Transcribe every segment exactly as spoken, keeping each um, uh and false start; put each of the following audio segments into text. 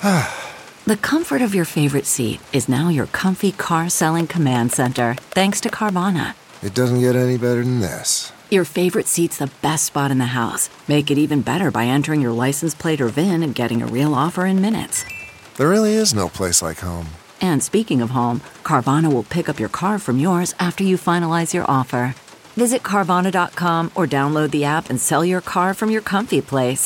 The comfort of your favorite seat is now your comfy car selling command center, thanks to Carvana. It doesn't get any better than this. Your favorite seat's the best spot in the house. Make it even better by entering your license plate or V I N and getting a real offer in minutes. There really is no place like home. And speaking of home, Carvana will pick up your car from yours after you finalize your offer. Visit Carvana dot com or download the app and sell your car from your comfy place.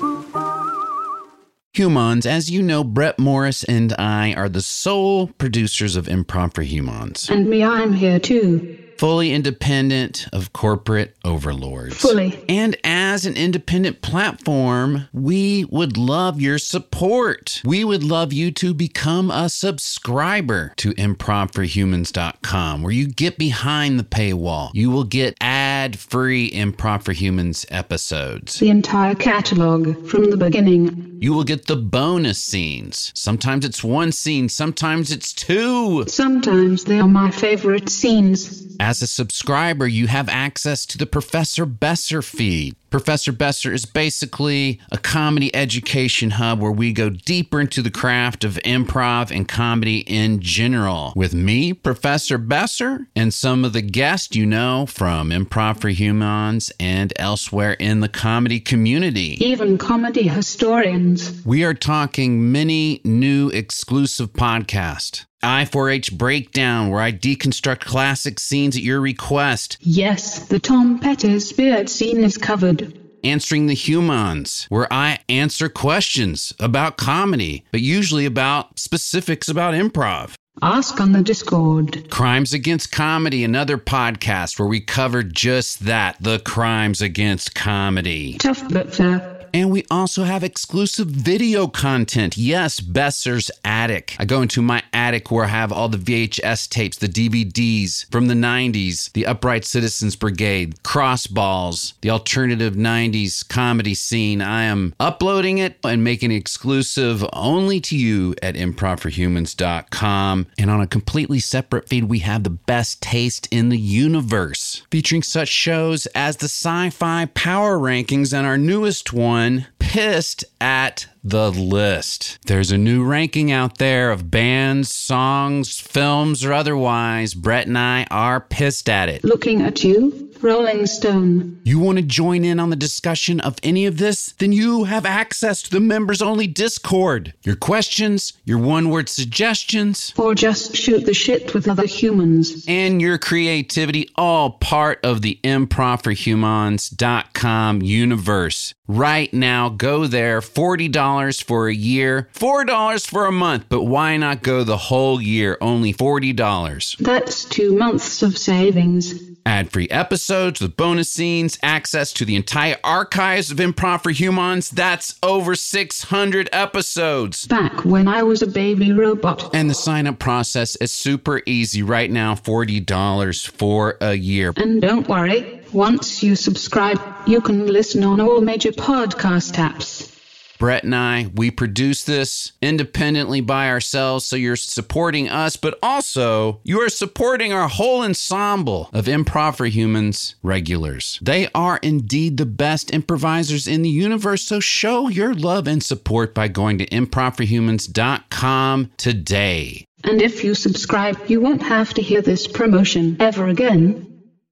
Humans, as you know, Brett Morris and I are the sole producers of Improv for Humans. And me, I'm here too. Fully independent of corporate overlords. Fully. And as an independent platform, we would love your support. We would love you to become a subscriber to improv for humans dot com, where you get behind the paywall. You will get ad-free Improv for Humans episodes. The entire catalog from the beginning. You will get the bonus scenes. Sometimes it's one scene, sometimes it's two. Sometimes they are my favorite scenes. As a subscriber, you have access to the Professor Besser feed. Professor Besser is basically a comedy education hub where we go deeper into the craft of improv and comedy in general. With me, Professor Besser, and some of the guests you know from Improv for Humans and elsewhere in the comedy community. Even comedy historians. We are talking many new exclusive podcasts. I four H Breakdown, where I deconstruct classic scenes at your request. Yes, the Tom Petty's beard scene is covered. Answering the Humans, where I answer questions about comedy, but usually about specifics about improv. Ask on the Discord. Crimes Against Comedy, another podcast where we cover just that, the crimes against comedy. Tough but fair. And we also have exclusive video content. Yes, Besser's Attic. I go into my attic where I have all the V H S tapes, the D V Ds from the nineties, the Upright Citizens Brigade, Crossballs, the alternative nineties comedy scene. I am uploading it and making it exclusive only to you at improv for humans dot com. And on a completely separate feed, we have the best taste in the universe, featuring such shows as the Sci-Fi Power Rankings and our newest one, Pissed at the List. There's a new ranking out there of bands, songs, films, or otherwise. Brett and I are pissed at it. Looking at you, Rolling Stone. You want to join in on the discussion of any of this? Then you have access to the members-only Discord. Your questions, your one-word suggestions, or just shoot the shit with other humans, and your creativity, all part of the improv for humans dot com universe. Right now, go there, forty dollars for a year, four dollars for a month, but why not go the whole year, only forty dollars? That's two months of savings. Ad-free episodes with bonus scenes, access to the entire archives of Improv for Humans. That's over six hundred episodes. Back when I was a baby robot. And the sign-up process is super easy right now, forty dollars for a year. And don't worry, once you subscribe, you can listen on all major podcast apps. Brett and I, we produce this independently by ourselves, so you're supporting us, but also you are supporting our whole ensemble of Improv for Humans regulars. They are indeed the best improvisers in the universe, so show your love and support by going to improv for humans dot com today. And if you subscribe, you won't have to hear this promotion ever again.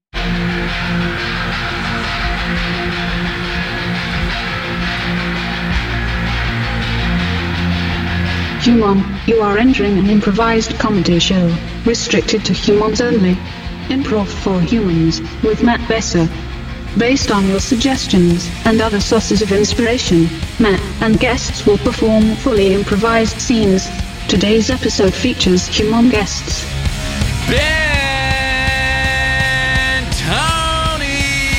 Human, you are entering an improvised comedy show, restricted to humans only. Improv for Humans, with Matt Besser. Based on your suggestions and other sources of inspiration, Matt and guests will perform fully improvised scenes. Today's episode features human guests. Ben Tony!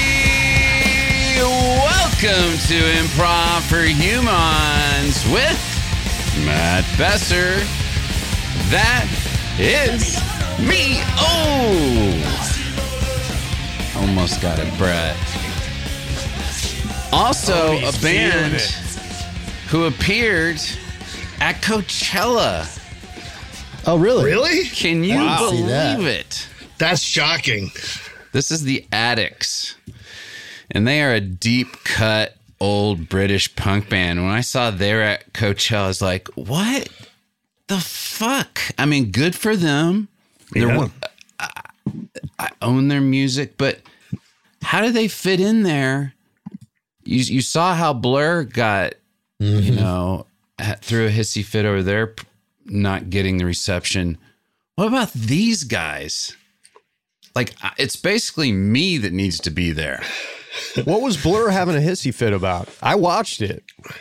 Welcome to Improv for Humans with Matt Besser. That is me. Oh! Almost got it, Brett. Also, oh, a band who appeared at Coachella. Oh, really? Really? Can you wow. believe that. it? That's shocking. This is the Addicts. And they are a deep cut old British punk band. When I saw they're at Coachella, I was like, what the fuck? I mean, good for them. They're Yeah. one, I, I own their music, but how do they fit in there? You you saw how Blur got, mm-hmm. you know, threw a hissy fit over there, not getting the reception. What about these guys? Like, it's basically me that needs to be there. What was Blur having a hissy fit about? I watched it.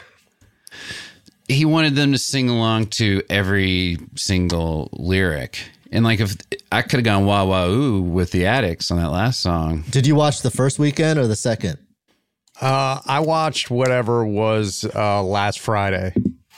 He wanted them to sing along to every single lyric. And like, if I could have gone wah wah ooh with the Addicts on that last song. Did you watch the first weekend or the second? Uh, I watched whatever was uh, last Friday.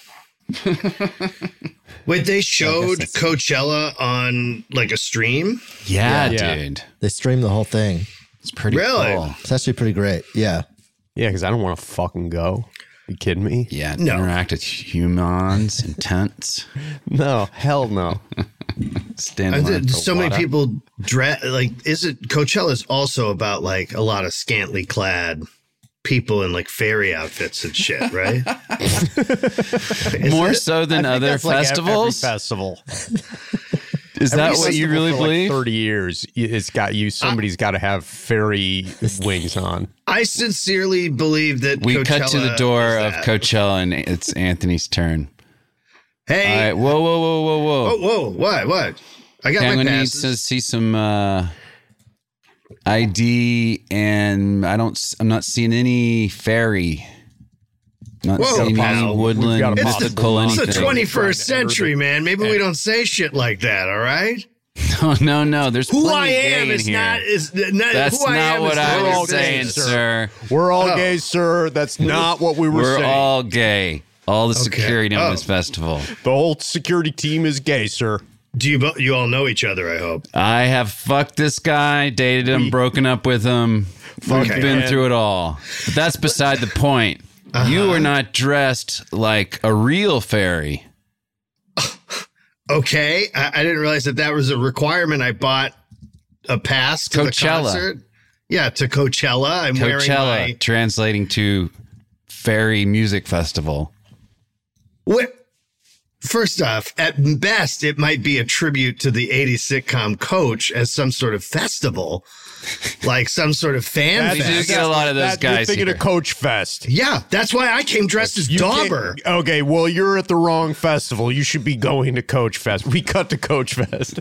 Wait, they showed Coachella on like a stream? Yeah, Yeah. dude. They streamed the whole thing. It's pretty Really? cool. It's actually pretty great. Yeah. Yeah, because I don't want to fucking go. You kidding me? Yeah, No. interact with humans and tents. No, hell no. Stand I in line did- for so many water. people dress like. Is it Coachella's also about like a lot of scantily clad people in like fairy outfits and shit, right? Is More it? so than I think other that's like ev- festivals. Every festival. Is that Every what you festival really for like believe? Thirty years, it's got you. Somebody's got to have fairy wings on. I sincerely believe that We Coachella cut to the door is of that. Coachella, and it's Anthony's turn. Hey, All right, whoa, whoa, whoa, whoa, whoa. oh, whoa, what, what? I got Okay, I'm my gonna need passes. to see some uh, I D, and I don't. I'm not seeing any fairy. Not Whoa, seeing pal. any woodland, We've got a mystical, It's the anything. twenty-first Trying to enter century, the- man. Maybe we don't say shit like that, all right? No, no, no. There's Who plenty I of gay am in is here. not is not, That's who I not am what is I none of We're all was your saying, gays, business. sir. We're all Oh. gay, sir. That's not what we were We're saying. all gay. All the Okay. security on Oh. this festival. The whole security team is gay, sir. Do you bo- you all know each other? I hope. I have fucked this guy, dated him, broken up with him. We've Okay. been through it all. But that's beside the point. Uh-huh. You are not dressed like a real fairy. Okay, I, I didn't realize that that was a requirement. I bought a pass to Coachella. the concert. Yeah, to Coachella. I'm Coachella, wearing my. translating to fairy music festival. What? First off, at best, it might be a tribute to the eighties sitcom Coach as some sort of festival, like some sort of fan That's- fest. We do get a lot of those That- You're guys thinking here. of Coach Fest. Yeah, that's why I came dressed as You can't- Dauber. Okay, well, you're at the wrong festival. You should be going to Coach Fest. We cut to Coach Fest.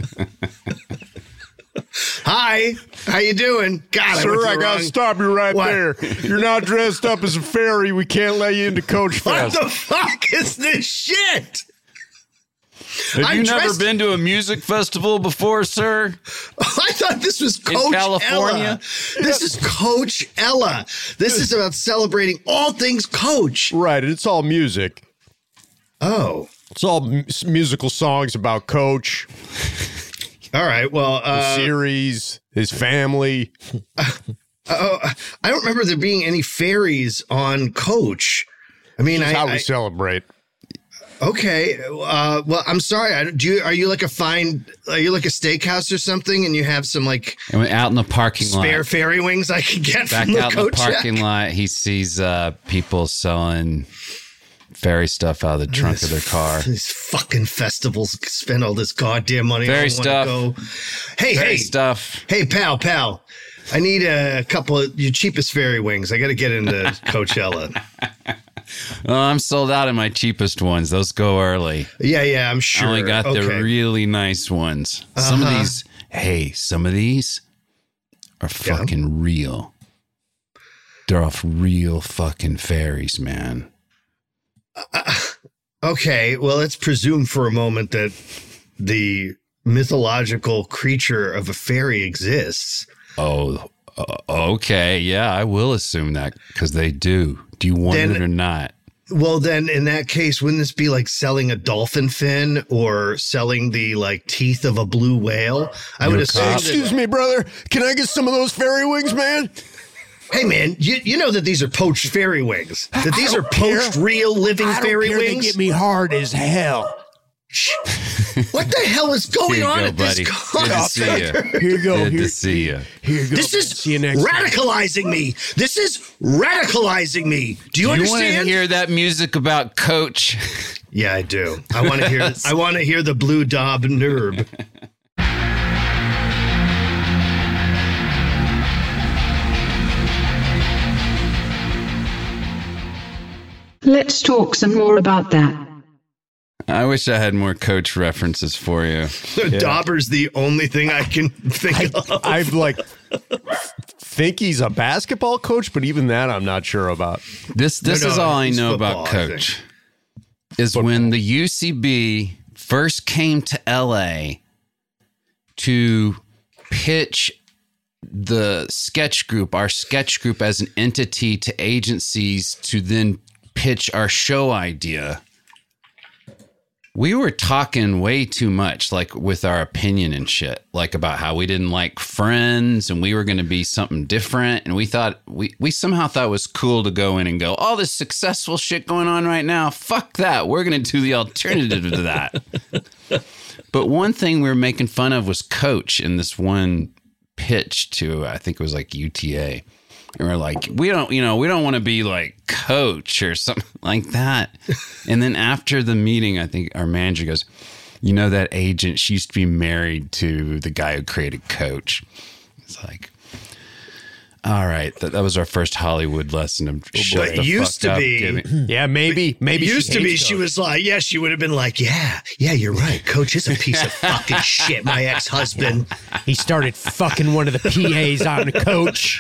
Hi, how you doing? God, Sir, I, went to I the gotta wrong- stop you right What? there. You're not dressed up as a fairy. We can't let you into Coach What Fest. the fuck is this shit? Have I'm you never dressed- been to a music festival before, sir? I thought this was Coach California? Ella. This is Coach Ella. This is about celebrating all things Coach. Right, it's all music. Oh, It's all m- musical songs about Coach, all right. Well, the uh, series, his family. oh, I don't remember there being any fairies on Coach. I mean, I, That's how we I celebrate. okay. Uh, well, I'm sorry. I, do you are you like a fine? Are you like a steakhouse or something? And you have some like And went out in the parking spare lot. fairy wings I could get Back from the out in the Coach. parking lot, he sees uh, people selling fairy stuff out of the trunk of their car. These fucking festivals spend all this goddamn money. Fairy I don't stuff. wanna Go. Hey, Fairy hey, stuff. hey, pal, pal. I need a couple of your cheapest fairy wings. I got to get into Coachella. Oh, I'm sold out of my cheapest ones. Those go early. Yeah, yeah, I'm I sure. only got okay. the really nice ones. Some of Uh-huh. these, hey, some of these are Yeah. fucking real. They're off real fucking fairies, man. Okay, well, let's presume for a moment that the mythological creature of a fairy exists. Oh, uh, okay. Yeah, I will assume that because they do. Do you want Then- it or not? Well, then in that case, wouldn't this be like selling a dolphin fin or selling the like teeth of a blue whale? I would You're a assume. cop. that- Excuse me, brother. Can I get some of those fairy wings, man? Hey, man, you, you know that these are poached fairy wings. That these are don't care. poached, real, living I don't fairy care. They wings. get me hard as hell. coach. What the hell is going Here you on go, at buddy. this Good to coach? see you. Here you go. Good Here, to see you. here you go. This is See you next time. radicalizing me. This is radicalizing me. Do you You want to understand? hear that music about Coach? Yeah, I do. I want to hear. I want to hear the Blue Dob Nerb. Let's talk some more about that. I wish I had more Coach references for you. Dauber's the only thing I can think of. I'm like, think he's a basketball coach, but even that I'm not sure about. This this No, no, is all I he's know football, about I Coach. Is when the U C B first came to L A to pitch the sketch group, our sketch group as an entity to agencies to then pitch our show idea. We were talking way too much, like with our opinion and shit, like about how we didn't like Friends and we were going to be something different. And we thought, we, we somehow thought it was cool to go in and go, all this successful shit going on right now, fuck that. We're going to do the alternative to that. But one thing we were making fun of was Coach in this one pitch to, I think it was like U T A. And we're like, we don't, you know, we don't want to be like Coach or something like that. And then after the meeting, I think our manager goes, you know, that agent, she used to be married to the guy who created Coach. It's like, all right, that, that was our first Hollywood lesson of shut But the used fuck to up, be- give me- Yeah, maybe. Maybe It used she to be hates she Coach. was like, yeah, she would have been like, yeah, yeah, you're right. Coach is a piece of fucking shit, my ex-husband. He started fucking one of the P As on the Coach.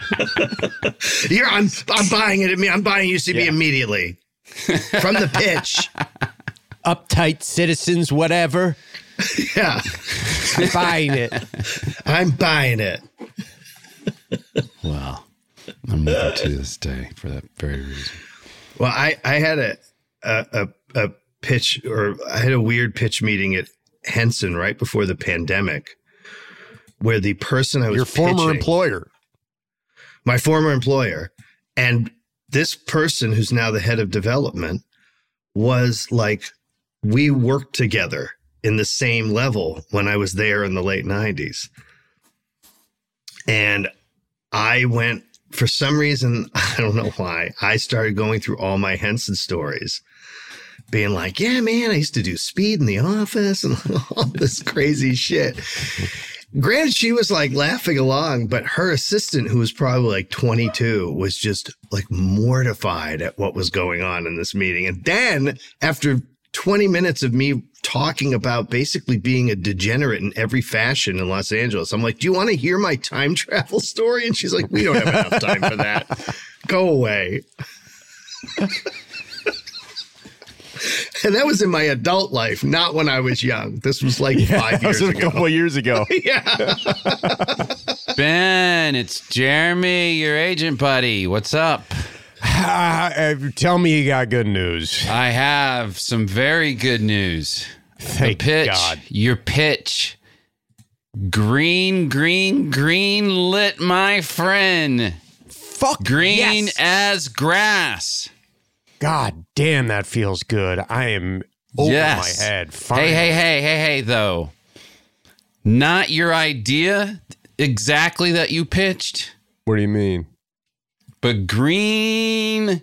You're, I'm, I'm buying it. I'm buying U C B Yeah. immediately from the pitch. Uptight citizens, whatever. Yeah, I'm buying it. I'm buying it. Well, I'm with you to this day for that very reason. Well, I, I had a, a a a pitch, or I had a weird pitch meeting at Henson right before the pandemic, where the person I was Your former pitching- employer. my former employer, and this person who's now the head of development was like, we worked together in the same level when I was there in the late nineties. And I went, for some reason, I don't know why, I started going through all my Henson stories, being like, yeah, man, I used to do speed in the office and all this crazy shit. Granted, she was like laughing along, but her assistant, who was probably like twenty-two, was just like mortified at what was going on in this meeting. And then after twenty minutes of me talking about basically being a degenerate in every fashion in Los Angeles, I'm like, do you want to hear my time travel story? And she's like, we don't have enough time for that. Go away. And that was in my adult life, not when I was young. This was like Yeah, five that was years a ago. couple of years ago. Yeah. Ben, it's Jeremy, your agent buddy. What's up? Uh, tell me you got good news. I have some very good news. Thank the pitch, God. your pitch. Green, green, green lit, my friend. Fuck Green yes. as grass. God damn, that feels good. I am over Yes. my head. Hey, Finally. hey, hey, hey, hey, though. Not your idea exactly that you pitched, What do you mean? but green.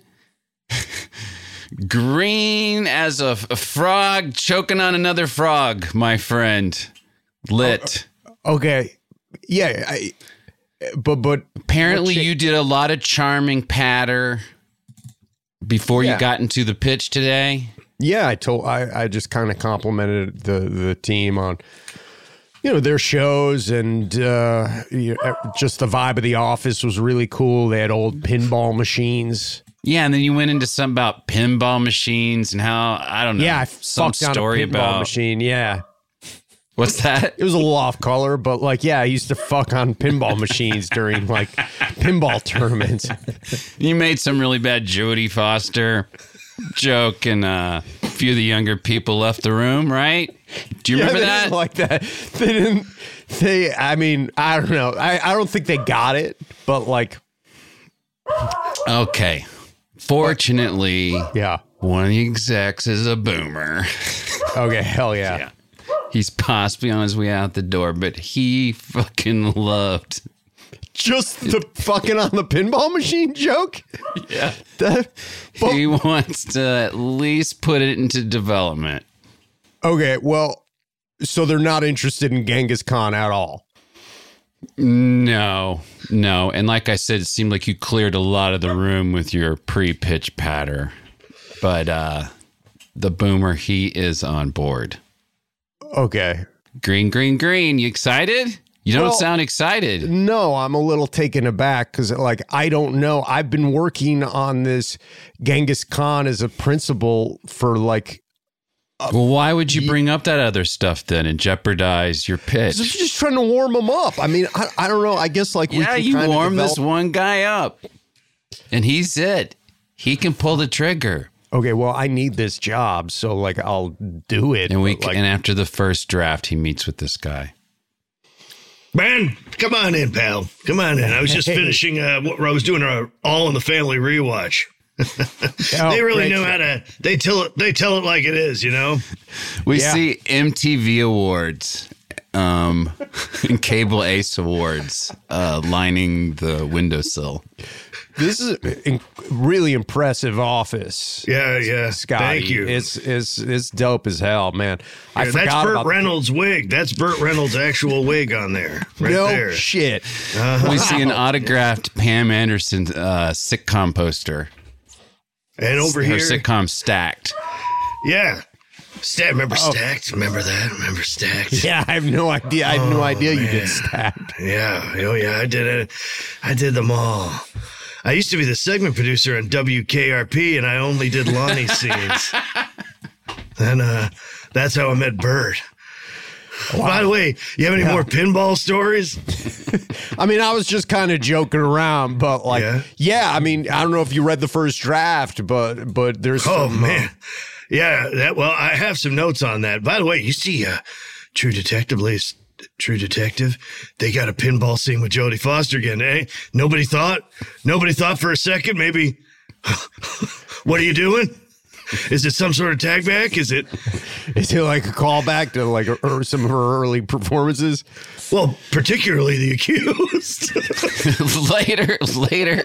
Green as a, a frog choking on another frog, my friend. Lit. Okay. Yeah. I, but, but Apparently, what cha- you did a lot of charming patter before Yeah. you got into the pitch today. Yeah, I told I, I just kind of complimented the the team on, you know, their shows, and uh, you know, just the vibe of the office was really cool. They had old pinball machines. Yeah, and then you went into something about pinball machines and how, I don't know, Yeah, I some fucked on a story pinball about machine. Yeah, what's that? it was a little off color, but like, yeah, I used to fuck on pinball machines during like pinball tournaments. You made some really bad Jodie Foster joke, and uh, a few of the younger people left the room, right? Do you Yeah, remember they that? didn't like that. They didn't. They. I mean, I don't know. I, I don't think they got it, but like, Okay. Fortunately, yeah. one of the execs is a boomer. Okay, hell yeah. Yeah. He's possibly on his way out the door, but he fucking loved. Just the fucking on the pinball machine joke? Yeah. That, He wants to at least put it into development. okay, well, so they're not interested in Genghis Khan at all. No, no. And like I said, it seemed like you cleared a lot of the room with your pre-pitch patter. But uh, the boomer, he is on board. Okay. Green, green, green. You excited? You don't Well, sound excited. No, I'm a little taken aback because, like, I don't know. I've been working on this Genghis Khan as a principal for, like, Well, why would you bring up that other stuff then and jeopardize your I'm pitch? just trying to warm them up. I mean, I, I don't know. I guess, like, we Yeah, can you kinda warm develop- this one guy up, and he's it. He can pull the trigger, Okay, well, I need this job, so, like, I'll do it. and we but, like, and after the first draft, he meets with this guy. Ben, come on in, pal. Come on in. I was just Hey. finishing. Uh, what I was doing a All in the Family rewatch. oh, they really great. know how to. They tell it. They tell it like it is. You know. We Yeah. see M T V Awards um, and Cable Ace Awards uh, lining the windowsill. This is a really impressive office. Yeah, yeah. Scotty. Thank you. It's it's it's dope as hell, man. I Yeah, forgot that's Burt about Reynolds' wig. That's Burt Reynolds' actual wig on there. Right no there. shit. We see an autographed Pam Anderson uh, sitcom poster. And over Her here, sitcom Stacked. yeah. Stacked. Remember Stacked? Remember that? Remember Stacked? Yeah, I have no idea. I had no Oh, idea you man. did stacked. Yeah. Oh, yeah. I did it. I did them all. I used to be the segment producer on W K R P, and I only did Lonnie scenes. And uh, that's how I met Bert. By the way, you have any Yeah. more pinball stories? I mean, I was just kind of joking around, but like, Yeah? yeah. I mean, I don't know if you read the first draft, but but there's Oh, some, uh, man. Yeah. That. Well, I have some notes on that. By the way, you see uh, True Detective, latest True Detective, they got a pinball scene with Jodie Foster again, eh? Nobody thought? Nobody thought for a second, maybe, what are you doing? Is it some sort of tag back? Is it? is it like a callback to like or some of her early performances? Well, particularly the accused. later, later.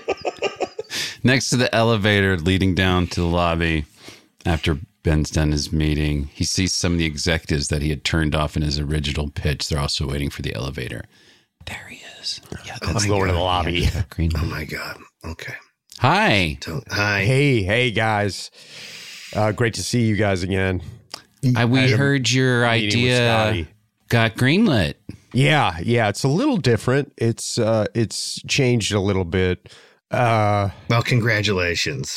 Next to the elevator leading down to the lobby after Ben's done his meeting, he sees some of the executives that he had turned off in his original pitch. They're also waiting for the elevator. There he is. Yeah, Let's go to the lobby. Green. Oh my God. Okay. Hi. So, hi. Hey, hey guys. Uh, great to see you guys again. I, we had a heard your meeting with idea Scotty. got greenlit. Yeah, yeah, it's a little different. It's uh it's changed a little bit. Uh Well, congratulations.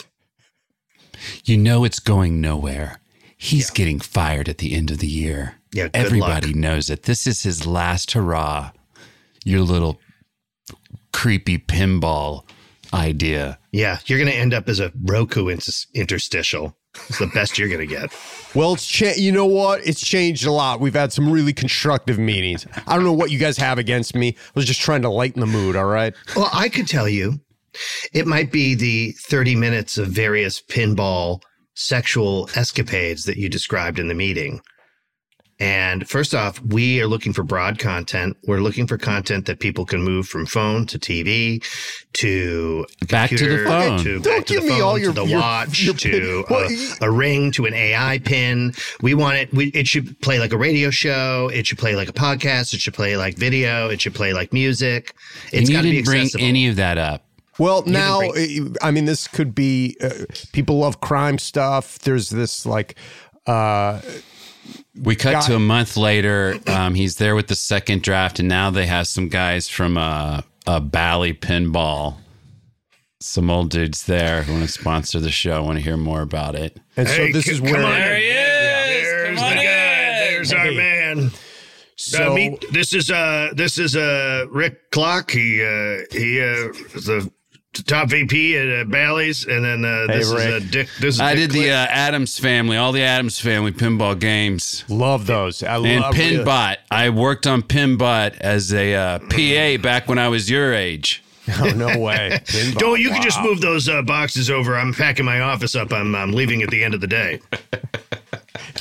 You know it's going nowhere. He's getting fired at the end of the year. Yeah, good Everybody luck. knows it. This is his last hurrah. Your little creepy pinball idea. Yeah, you're going to end up as a Roku inter- interstitial. It's the best you're going to get. well, it's cha- you know what? It's changed a lot. We've had some really constructive meetings. I don't know what you guys have against me. I was just trying to lighten the mood, all right? Well, I could tell you, it might be the thirty minutes of various pinball sexual escapades that you described in the meeting. And first off, we are looking for broad content. We're looking for content that people can move from phone to T V to a Back to the computer, phone. to Don't back to give the me phone, all your- to the your- watch, your to pin- Well, a, a ring, to an A I pin. We want it. We, it should play like a radio show. It should play like a podcast. It should play like video. It should play like music. It's and you got to be didn't bring accessible. any of that up. Well, now, bring- I mean, this could be uh, people love crime stuff. There's this like, uh, We cut Got to it. a month later. Um, he's there with the second draft, and now they have some guys from uh, a Bally Pinball. Some old dudes there who want to sponsor the show. Want to hear more about it. and so Hey, this c- is come where. on in. There he is. There's Come the on guy. in. There's our Hey. man. So, uh, meet, this is uh this is uh Rick Clock. He uh he uh is the top V P at uh, Bally's, and then uh, Hey, this is Rick. uh, Dick. This is I Dick did the Click. uh, Adams Family, all the Adams Family pinball games. love those. I And love Pinbot. I worked on Pinbot as a uh, P A back when I was your age. Oh, no way. Pinball. Joel, you can just Wow. move those uh, boxes over. I'm packing my office up. I'm I'm leaving at the end of the day.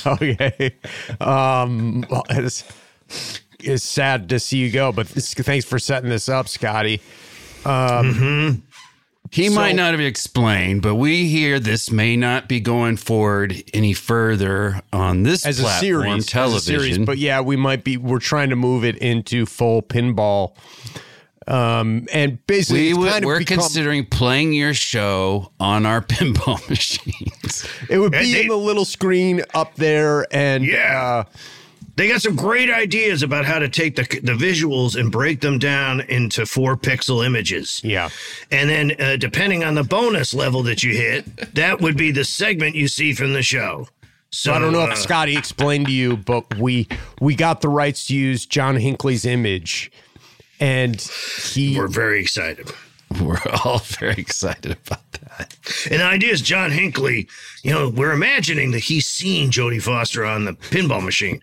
Okay. Um, well, it's, it's sad to see you go, but this, thanks for setting this up, Scotty. Um, mm-hmm. He So- might not have explained, but we hear this may not be going forward any further on this as a platform, series, television. as a series, but yeah, we might be. We're trying to move it into full pinball, um, and basically, we it's would, kind of we're become- considering playing your show on our pinball machines. It would be And they- in the little screen up there, and Yeah. uh, They got some great ideas about how to take the the visuals and break them down into four pixel images. yeah. And then, uh, depending on the bonus level that you hit, that would be the segment you see from the show. So So I don't know uh, if Scotty explained to you, but we we got the rights to use John Hinckley's image, and he we're very excited. We're all very excited about that. And the idea is John Hinckley, you know, we're imagining that he's seen Jodie Foster on the pinball machine.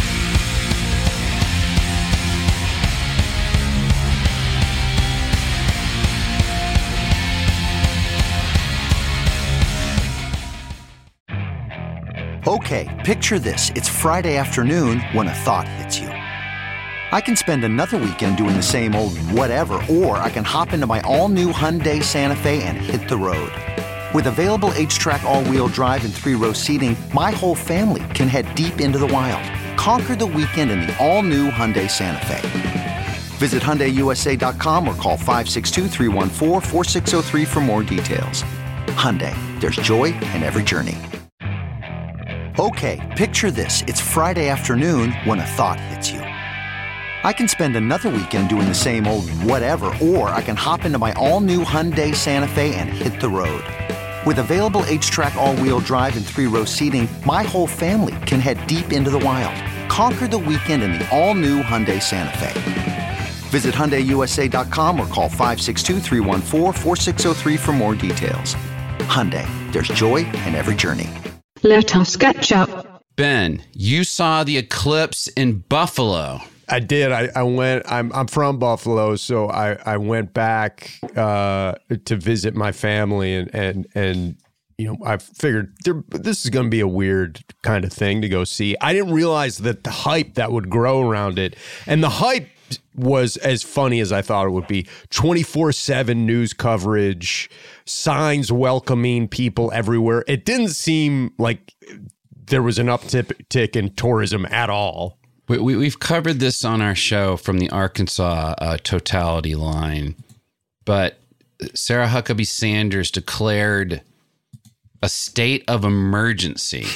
Okay, picture this. It's Friday afternoon when a thought hits you. I can spend another weekend doing the same old whatever, or I can hop into my all-new Hyundai Santa Fe and hit the road. With available H-Track all-wheel drive and three-row seating, my whole family can head deep into the wild. Conquer the weekend in the all-new Hyundai Santa Fe. Visit Hyundai U S A dot com or call five six two, three one four, four six zero three for more details. Hyundai, there's joy in every journey. Okay, picture this. It's Friday afternoon when a thought hits you. I can spend another weekend doing the same old whatever, or I can hop into my all-new Hyundai Santa Fe and hit the road. With available H-Track all-wheel drive and three-row seating, my whole family can head deep into the wild. Conquer the weekend in the all-new Hyundai Santa Fe. Visit Hyundai U S A dot com or call five six two, three one four, four six zero three for more details. Hyundai, there's joy in every journey. Let us catch up. Ben, you saw the eclipse in Buffalo. I did. I, I went. I'm I'm from Buffalo, so I, I went back uh, to visit my family, and and and you know I figured there, this is going to be a weird kind of thing to go see. I didn't realize that the hype that would grow around it, and the hype was as funny as I thought it would be. twenty-four seven news coverage, signs welcoming people everywhere. It didn't seem like there was an uptick in tourism at all. We, we, we've covered this on our show from the Arkansas uh, totality line, but Sarah Huckabee Sanders declared a state of emergency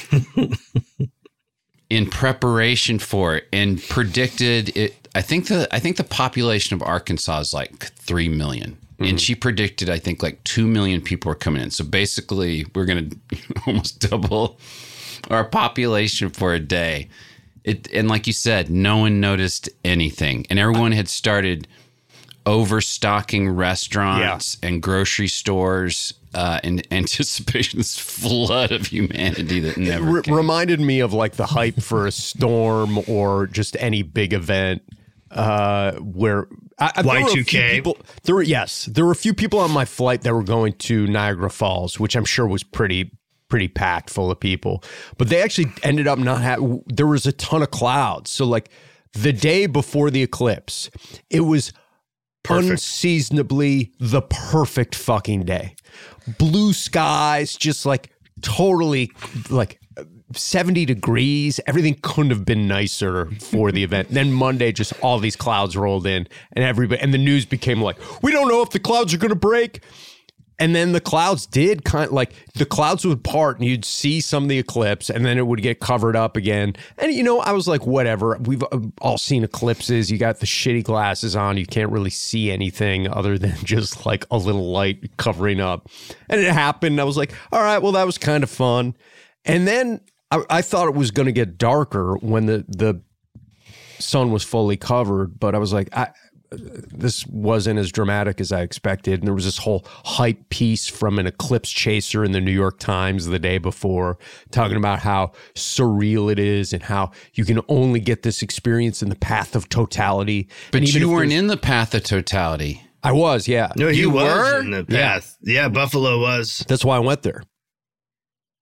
in preparation for it and predicted it. I think the I think the population of Arkansas is like three million. Mm-hmm. And she predicted, I think, like two million people were coming in. So basically, we're going to almost double our population for a day. It, and like you said, no one noticed anything. And everyone had started overstocking restaurants yeah. and grocery stores uh, in anticipation of this flood of humanity that never It r- reminded me of like the hype for a storm or just any big event uh, where I, Y two K. People, there were yes, there were a few people on my flight that were going to Niagara Falls, which I'm sure was pretty pretty packed full of people. But they actually ended up not having. There was a ton of clouds, so like the day before the eclipse, it was perfect. Unseasonably the perfect fucking day. Blue skies, just like totally like seventy degrees. Everything couldn't have been nicer for the event. Then Monday, just all these clouds rolled in, and everybody and the news became like, we don't know if the clouds are going to break. And then the clouds did kind of like the clouds would part and you'd see some of the eclipse and then it would get covered up again. And, you know, I was like, whatever. We've all seen eclipses. You got the shitty glasses on. You can't really see anything other than just like a little light covering up. And it happened. I was like, all right, well, that was kind of fun. And then I, I thought it was going to get darker when the, the sun was fully covered. But I was like, I. This wasn't as dramatic as I expected. And there was this whole hype piece from an eclipse chaser in the New York Times the day before talking about how surreal it is and how you can only get this experience in the path of totality. But you weren't in the path of totality. I was, yeah. No, he you was were? in the path. Yeah. yeah, Buffalo was. That's why I went there.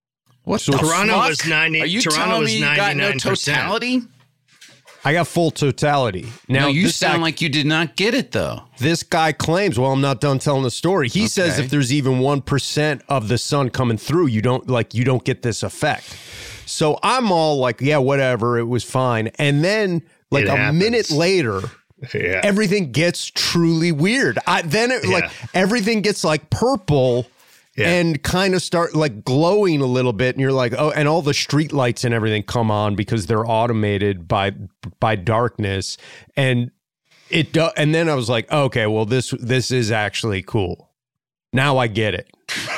What So the Toronto fuck? was ninety Are you Toronto telling was me you got no ninety-nine percent. totality? I got full totality. Now No, you this sound guy, like you did not get it though. this guy claims. Well, I'm not done telling the story. He says Okay. if there's even one percent of the sun coming through, you don't like you don't get this effect. So I'm all like, yeah, whatever. It was fine. And then like It a happens. minute later, Yeah. everything gets truly weird. I, then it, like Yeah. everything gets like purple. Yeah. And kind of start like glowing a little bit, and you're like, oh, and all the street lights and everything come on because they're automated by by darkness, and it do, and then I was like, okay, well this this is actually cool. Now I get it.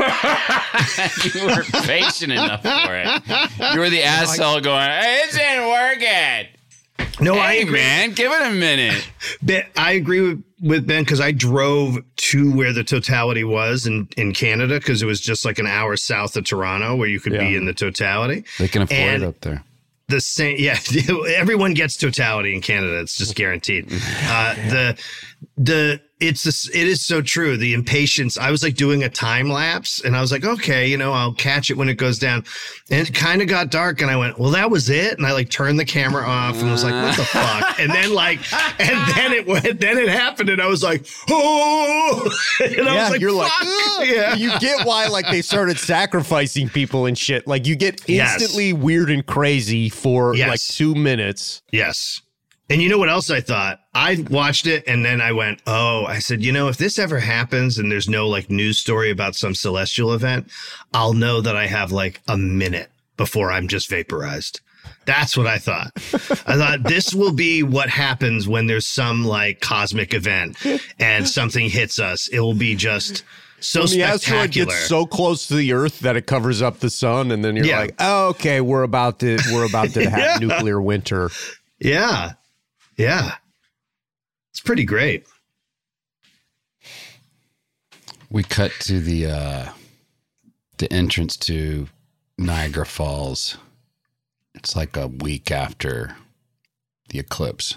You were patient enough for it. You were the asshole going, hey, it isn't working. No, I Hey, agree. man, give it a minute. Ben, I agree with, with Ben because I drove to where the totality was in, in Canada because it was just like an hour south of Toronto where you could be Yeah. in the totality. They can afford And it up there. The same, yeah. Everyone gets totality in Canada. It's just guaranteed. Uh, the the it's this, it is so true. The impatience. I was like doing a time lapse, and I was like, okay, you know, I'll catch it when it goes down. And it kind of got dark, and I went, well, that was it. And I like turned the camera off, and was like, what the fuck? And then like, and then it went, then it happened, and I was like, oh, and I Yeah, was like, you're like, fuck. "Ugh." Yeah. You get why like they started sacrificing people and shit. Like you get Yes. instantly weird and crazy for Yes. like two minutes. Yes. And you know what else I thought? I watched it and then I went, oh, I said, you know, if this ever happens and there's no like news story about some celestial event, I'll know that I have like a minute before I'm just vaporized. That's what I thought. I thought this will be what happens when there's some like cosmic event and something hits us. It will be just so When the asteroid spectacular. gets so close to the Earth that it covers up the sun, and then you're Yeah. like, oh, okay, we're about to we're about to have Yeah. nuclear winter. Yeah. Yeah. It's pretty great. We cut to the uh, the entrance to Niagara Falls. It's like a week after the eclipse.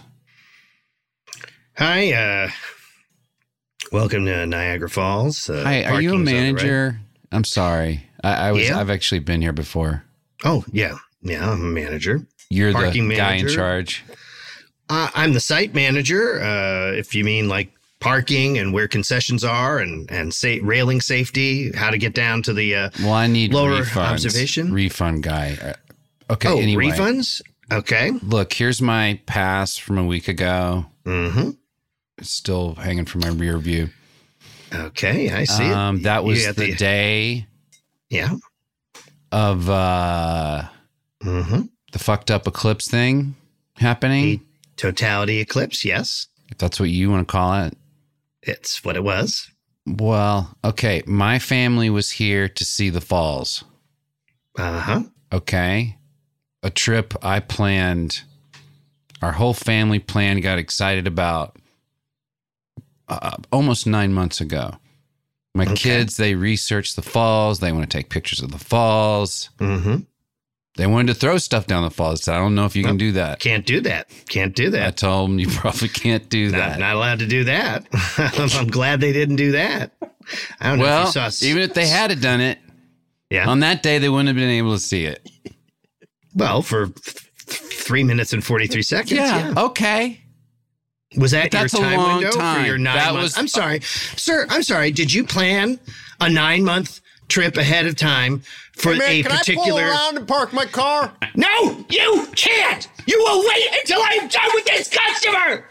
Hi, uh, welcome to Niagara Falls. Uh, Hi, are you a parking's on the right. manager? I'm sorry. I, I was. Yeah. I've actually been here before. Oh, yeah. Yeah, I'm a manager. You're Parking the guy in manager. charge. Uh, I'm the site manager, uh, if you mean like parking and where concessions are and, and sa- railing safety, how to get down to the uh, Well, I need lower refunds. observation. Refund guy. Uh, Okay. oh, anyway, refunds? Okay. look. Here's my pass from a week ago. Mm-hmm. It's still hanging from my rear view. Okay, I see Um, it. that You was got the day Yeah. of uh, Mm-hmm. the fucked up eclipse thing happening. The totality eclipse, yes. If that's what you want to call it. It's what it was. Well, okay. My family was here to see the falls. Uh-huh. Okay. A trip I planned, our whole family planned, got excited about uh, almost nine months ago. My Okay. kids, they researched the falls. They want to take pictures of the falls. Mm-hmm. They wanted to throw stuff down the falls. I don't know if you can Nope. do that. Can't do that. Can't do I that. told them you probably can't do Not, that. not allowed to do that. I'm glad they didn't do that. I don't know well, if you saw. s- even if they had it done it, yeah. on that day, they wouldn't have been able to see it. well, for th- th- three minutes and forty-three seconds. Yeah. Yeah. Okay. Was that But that's a your time long window time. for your nine That months? was- I'm sorry, sir. I'm sorry. Did you plan a nine month trip ahead of time for Hey, man, a can I particular? pull around and park my car? No, you can't. You will wait until I'm done with this customer.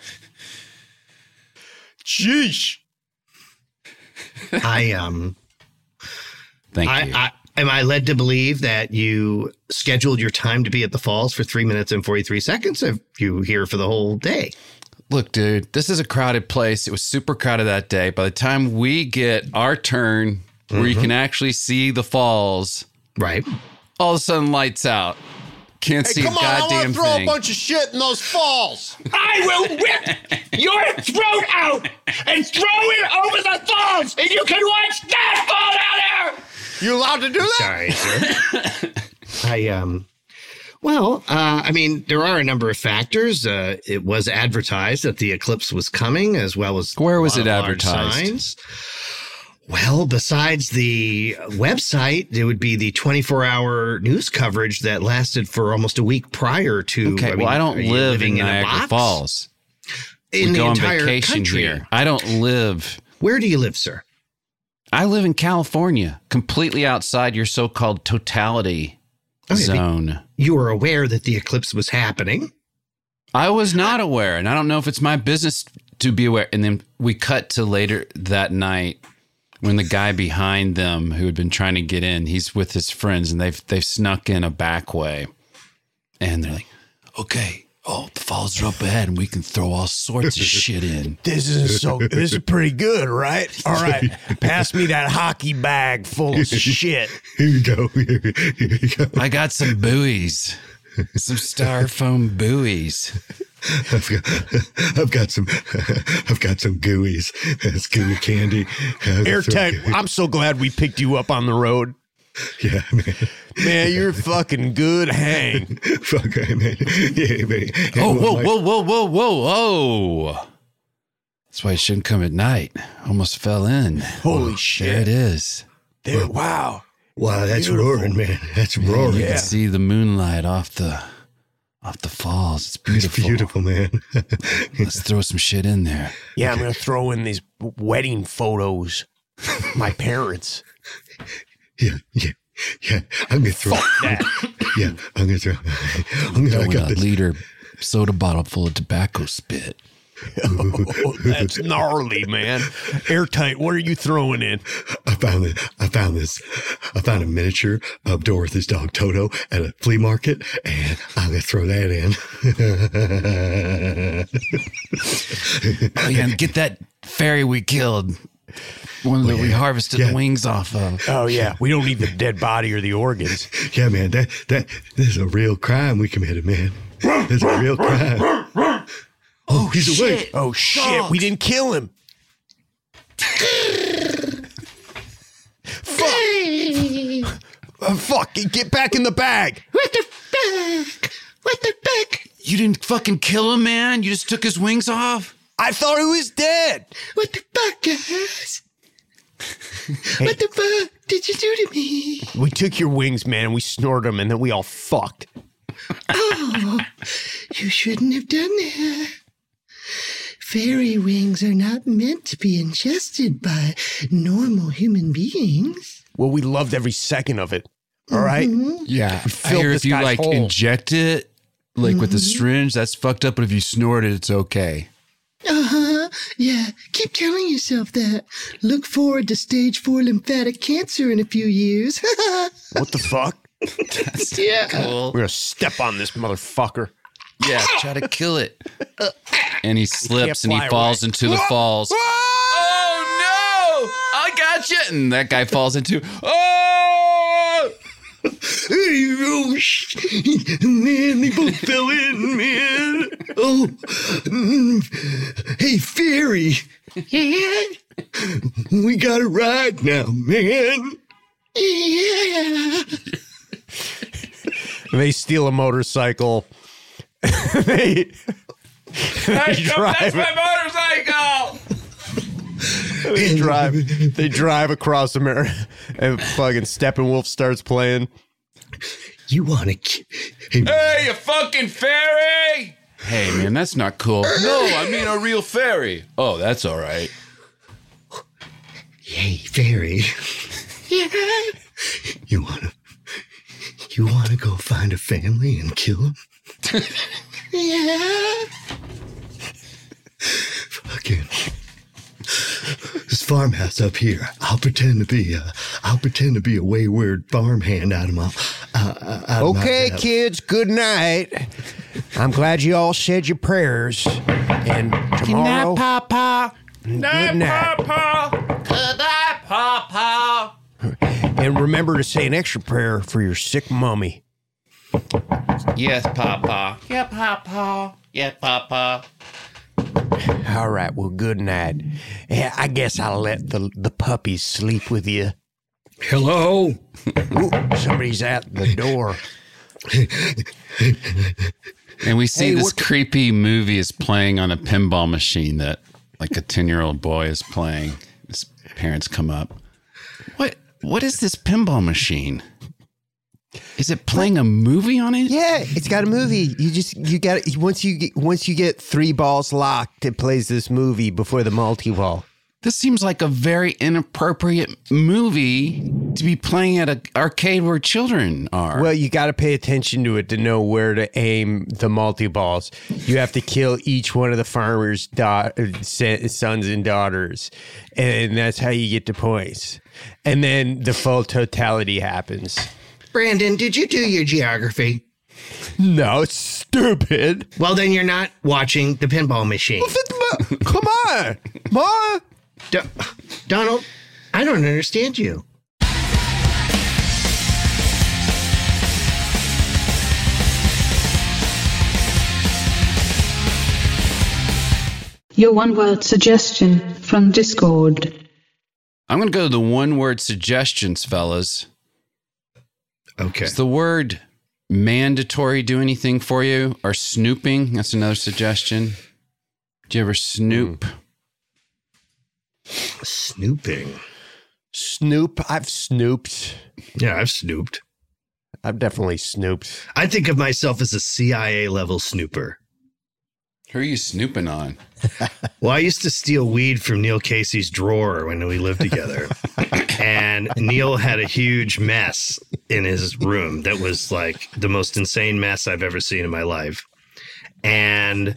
Sheesh. I um. Thank I, you. I am I led to believe that you scheduled your time to be at the falls for three minutes and forty-three seconds. If you here for the whole day, Look, dude, this is a crowded place. It was super crowded that day. By the time we get our turn where Mm-hmm. you can actually see the falls, right? all of a sudden lights out. Can't Hey, see come a on, I want goddamn to throw thing. a bunch of shit in those falls. I will whip your throat out and throw it over the falls, and you can watch that fall down there. You allowed to do that? Sorry, sir. I um. Well, uh, I mean, there are a number of factors. Uh, it was advertised that the eclipse was coming, as well as Where was a lot it of large advertised? signs. Well, besides the website, it would be the twenty-four hour news coverage that lasted for almost a week prior to. Okay, I well, mean, I don't live in in Niagara Falls. In we the go on entire vacation country. here. I don't live. Where do you live, sir? I live in California, completely outside your so-called totality Okay, zone. You were aware that the eclipse was happening. I was not aware, and I don't know if it's my business to be aware. And then we cut to later that night when the guy behind them who had been trying to get in, he's with his friends, and they've they've snuck in a back way, and they're like, "Okay, oh, the falls are up ahead, and we can throw all sorts of shit in." This is so. This is pretty good, right? All right, pass me that hockey bag full of shit. Here you go. Here, here you go. I got some buoys, some styrofoam buoys. I've got, I've got some, I've got some gooeys. It's gooey candy. Airtight. I'm so glad we picked you up on the road. Yeah, man. Man, you're fucking good hang. Fuck, man. Yeah, man. Oh, whoa, whoa, whoa, whoa, whoa, whoa. That's why you shouldn't come at night. Almost fell in. Holy There shit. it is. There, wow. Wow, that's Beautiful. roaring, man. That's roaring. You Yeah. can see the moonlight off the off the falls. It's beautiful. It's beautiful, man. Let's throw some shit in there. Yeah, I'm going to throw in these wedding photos. My parents. Yeah, yeah, yeah. I'm gonna throw. That. Yeah, I'm gonna throw. I'm gonna. I Throwing got a this. liter soda bottle full of tobacco spit. Oh, that's gnarly, man. Airtight. What are you throwing in? I found it. I found this. I found a miniature of Dorothy's dog Toto at a flea market, and I'm gonna throw that in. Oh yeah, and get that fairy we killed. One that we harvested Yeah. the wings off of. Oh, yeah. We don't need the dead body or the organs. Yeah, man. That that this is a real crime we committed, man. This is a real crime. Oh, he's awake. Oh, shit. We didn't kill him. Fuck. Uh, fuck. Get back in the bag. What the fuck? What the fuck? You didn't fucking kill him, man. You just took his wings off. I thought he was dead. What the fuck, guys? What the fuck did you do to me? We took your wings, man, and we snorted them, and then we all fucked. Oh, you shouldn't have done that. Fairy wings are not meant to be ingested by normal human beings. Well, we loved every second of it. All right? Yeah. I filled hear this if you guy's like hole. inject it, like with a syringe, that's fucked up. But if you snort it, it's okay. Uh-huh. Yeah, keep telling yourself that. Look forward to stage four lymphatic cancer in a few years. What the fuck? Yeah. Cool. We're going to step on this motherfucker. Yeah, try to kill it. And he slips and he fly falls away. into the falls. Oh no! I got you! And that guy falls into. Oh! Hey, oh, sh- man, they both fell in, man. Oh, mm. Hey, Fairy. Yeah? We got a ride now, man. Yeah. They steal a motorcycle. they Hey, drive that's it. my motorcycle! they drive. They drive across America, and fucking Steppenwolf starts playing. You want to... Hey, Hey, you fucking fairy! Hey, man, that's not cool. No, I mean a real fairy. Oh, that's all right. hey, Fairy. Yeah? You want to... You want to go find a family and kill them? Yeah. Fucking this farmhouse up here. I'll pretend to be a. I'll pretend to be a wayward farmhand out of my. Uh, out of Okay, my kids. Good night. I'm glad you all said your prayers. And tomorrow. Papa. Good night. Papa. Good night, Papa. And remember to say an extra prayer for your sick mummy. Yes, Papa. Yeah, Papa. Yeah, Papa. All right. Well, good night. Yeah, I guess I'll let the the puppies sleep with you. Hello. Ooh, somebody's at the door. And we see Hey, this what the- creepy movie is playing on a pinball machine that like a ten-year-old boy is playing. His parents come up. What what is this pinball machine? Is it playing a movie on it? Yeah, it's got a movie. You just you got once you get, once you get three balls locked, it plays this movie before the multi-ball. This seems like a very inappropriate movie to be playing at an arcade where children are. Well, you got to pay attention to it to know where to aim the multi-balls. You have to kill each one of the farmers' da- sons and daughters, and that's how you get the points. And then the full totality happens. Brandon, did you do your geography? No, it's stupid. Well, then you're not watching the pinball machine. Come on, Ma. Do- Donald, I don't understand you. Your one-word suggestion from Discord. I'm going to go to the one-word suggestions, fellas. Okay. Does the word mandatory do anything for you? Or snooping? That's another suggestion. Do you ever snoop? Mm. Snooping. Snoop. I've snooped. Yeah, I've snooped. I've definitely snooped. I think of myself as a C I A level snooper. Who are you snooping on? Well, I used to steal weed from Neil Casey's drawer when we lived together. And Neil had a huge mess in his room that was like the most insane mess I've ever seen in my life. And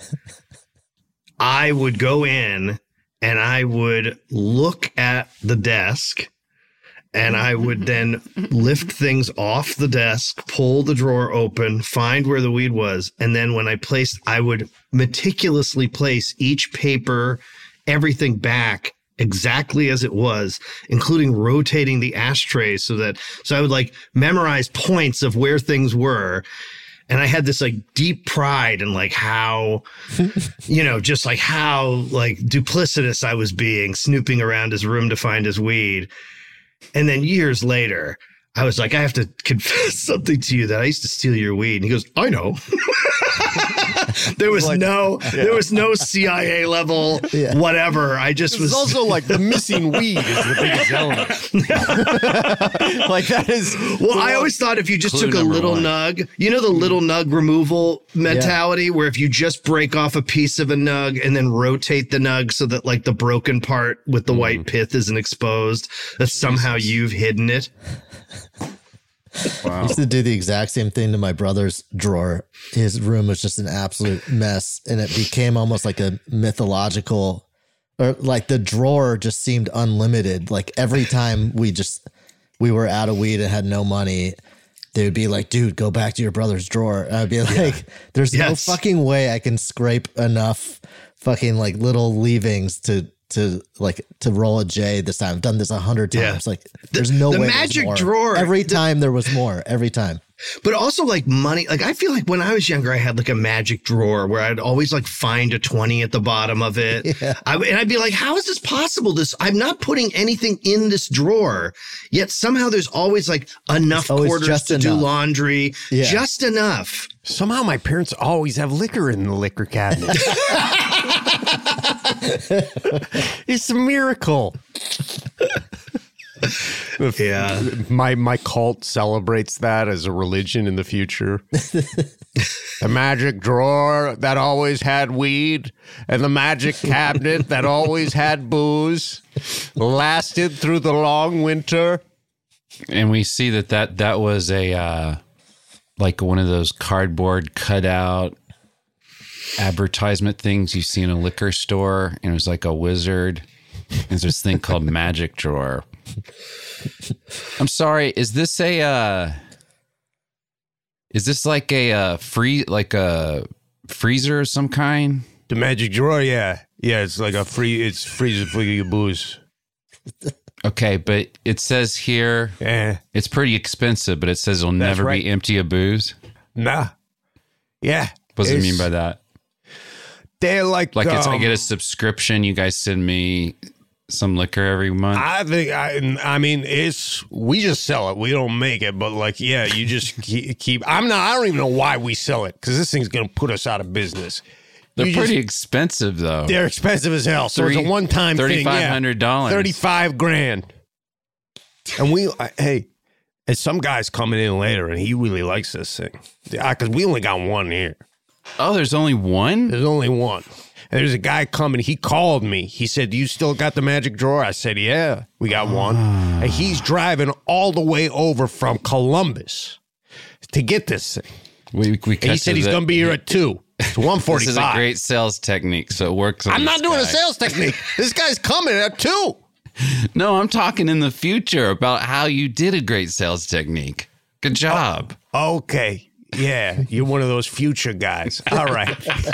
I would go in and I would look at the desk and I would then lift things off the desk, pull the drawer open, find where the weed was. And then when I placed, I would meticulously place each paper, everything back exactly as it was, including rotating the ashtray so that, so I would like memorize points of where things were. And I had this like deep pride in like how, you know, just like how like duplicitous I was being, snooping around his room to find his weed. And then years later, I was like, I have to confess something to you that I used to steal your weed. And he goes, I know. There was like, no, yeah. there was no C I A level, yeah. whatever. I just it's was also like the missing weed is the biggest element. Like that is. Well, I always thought if you just took a little one. nug, you know, the little nug removal mentality, yeah. where if you just break off a piece of a nug and then rotate the nug so that like the broken part with the mm. white pith isn't exposed, that somehow Jesus. you've hidden it. Wow. I used to do the exact same thing to my brother's drawer. His room was just an absolute mess, and it became almost like a mythological, or like the drawer just seemed unlimited. Like every time we just we were out of weed and had no money, they would be like, "Dude, go back to your brother's drawer." And I'd be like, yeah. "There's yes. no fucking way I can scrape enough fucking like little leavings to." to like to roll a J this time. I've done this a hundred times. Yeah. Like there's no the way. The magic drawer. Every the, time there was more. Every time. But also like money. Like I feel like when I was younger, I had like a magic drawer where I'd always like find a twenty at the bottom of it. Yeah. I, and I'd be like, how is this possible? This I'm not putting anything in this drawer, yet somehow there's always like enough always quarters to enough. do laundry. Yeah. Just enough. Somehow my parents always have liquor in the liquor cabinet. It's a miracle. Yeah. My my cult celebrates that as a religion in the future. The magic drawer that always had weed and the magic cabinet that always had booze lasted through the long winter. And we see that that, that was a uh, like one of those cardboard cutout advertisement things you see in a liquor store, and it was like a wizard. There's this thing called magic drawer. I'm sorry, is this a uh is this like a uh free like a freezer of some kind? The magic drawer, yeah. Yeah, it's like a free it's freezer for your booze. Okay, but it says here yeah. it's pretty expensive, but it says it'll That's never right. be empty of booze. Nah. Yeah. What does it mean by that? They're like like um, it's, I get a subscription. You guys send me some liquor every month. I think I I mean it's we just sell it. We don't make it, but like yeah, you just keep, keep. I'm not. I don't even know why we sell it because this thing's gonna put us out of business. They're you pretty just, expensive though. They're expensive as hell. So Three, it's a one time thing. Thirty five hundred dollars. Thirty five grand. And we, I, hey, and some guy's coming in later, and he really likes this thing. Because we only got one here. Oh, there's only one? There's only one. And there's a guy coming. He called me. He said, "You still got the magic drawer?" I said, "Yeah, we got one." And he's driving all the way over from Columbus to get this thing. We, we and he said he's going to be here at two. It's one forty-five. This is a great sales technique, so it works on I'm not this doing guy. a sales technique. This guy's coming at two. No, I'm talking in the future about how you did a great sales technique. Good job. Oh, okay. Yeah, you're one of those future guys. All right.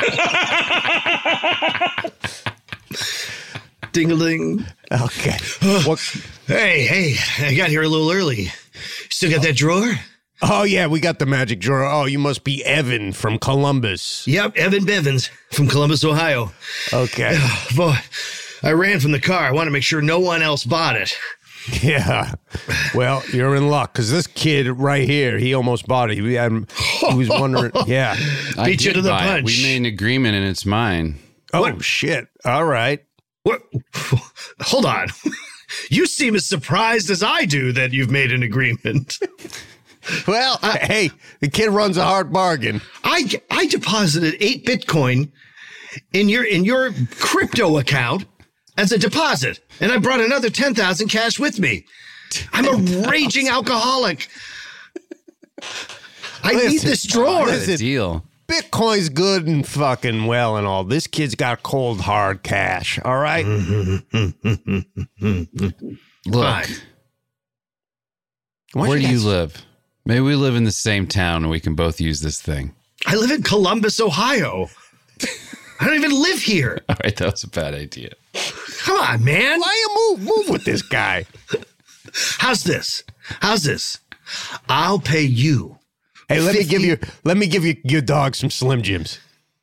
Ding-a-ling. Okay. What? Hey, hey, I got here a little early. Still got that drawer? Oh, yeah, we got the magic drawer. Oh, you must be Evan from Columbus. Yep, Evan Bevins from Columbus, Ohio. Okay. Boy, I ran from the car. I want to make sure no one else bought it. Yeah. Well, you're in luck because this kid right here, he almost bought it. He, had, he was wondering. Yeah. I Beat you did to the buy it. punch. We made an agreement and it's mine. Oh, What? shit. All right. What? Hold on. You seem as surprised as I do that you've made an agreement. Well, I, hey, the kid runs a hard bargain. I, I deposited eight Bitcoin in your in your crypto account as a deposit, and I brought another ten thousand cash with me. I'm a raging alcoholic. I need Listen, this drawer. What a deal. Bitcoin's good and fucking well and all. This kid's got cold, hard cash. All right? Look, Fine. Why where don't do you guys- live? Maybe we live in the same town and we can both use this thing. I live in Columbus, Ohio. I don't even live here. All right, that was a bad idea. Come on, man. Why you move move with this guy? How's this? How's this? I'll pay you. Hey, let me fifty give you let me give you your dog some Slim Jims.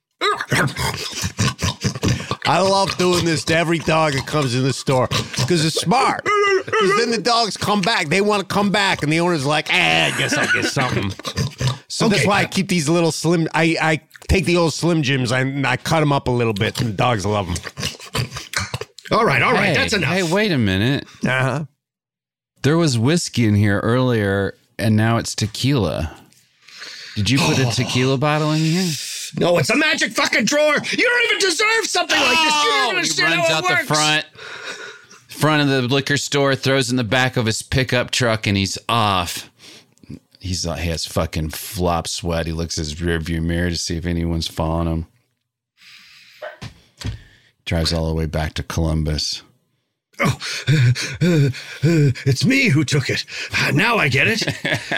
I love doing this to every dog that comes in the store because it's smart. Because then the dogs come back. They want to come back, and the owner's like, eh, I guess I'll get something. So that's Okay. why I keep these little Slim. I, I take the old Slim Jims, I, I cut them up a little bit, and the dogs love them. All right, all right, Hey, that's enough. Hey, wait a minute. Uh-huh. There was whiskey in here earlier, and now it's tequila. Did you put a tequila bottle in here? No, it's a magic fucking drawer. You don't even deserve something like this. You don't he understand runs how out it works. the front, front of the liquor store, throws in the back of his pickup truck, and he's off. He's uh, he has fucking flop sweat. He looks at his rearview mirror to see if anyone's following him. Drives all the way back to Columbus. Oh, uh, uh, uh, it's me who took it. Uh, now I get it.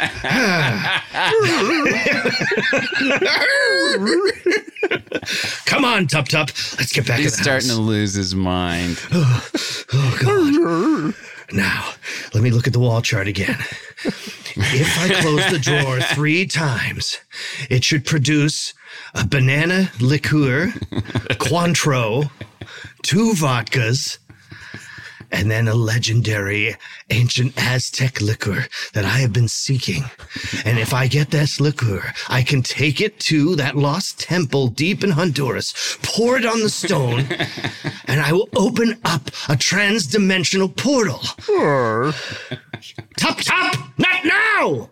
Come on, Tup Tup. Let's get back He's in the starting house. to lose his mind. Oh, God. Now, let me look at the wall chart again. If I close the drawer three times, it should produce a banana liqueur, Cointreau, two vodkas, and then a legendary ancient Aztec liquor that I have been seeking. And if I get this liqueur, I can take it to that lost temple deep in Honduras, pour it on the stone, and I will open up a trans-dimensional portal. Tup Tup, not now!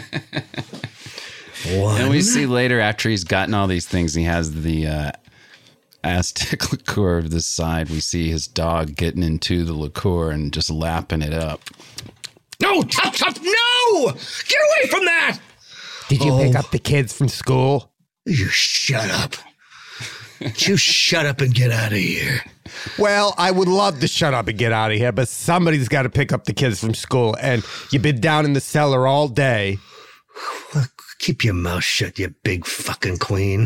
One. And we see later, after he's gotten all these things, he has the uh, Aztec liqueur of the side. We see his dog getting into the liqueur and just lapping it up. No, Tup Tup, no! Get away from that! Did you Oh. pick up the kids from school? You shut up. You shut up and get out of here. Well, I would love to shut up and get out of here, but somebody's got to pick up the kids from school, and you've been down in the cellar all day. Keep your mouth shut, you big fucking queen.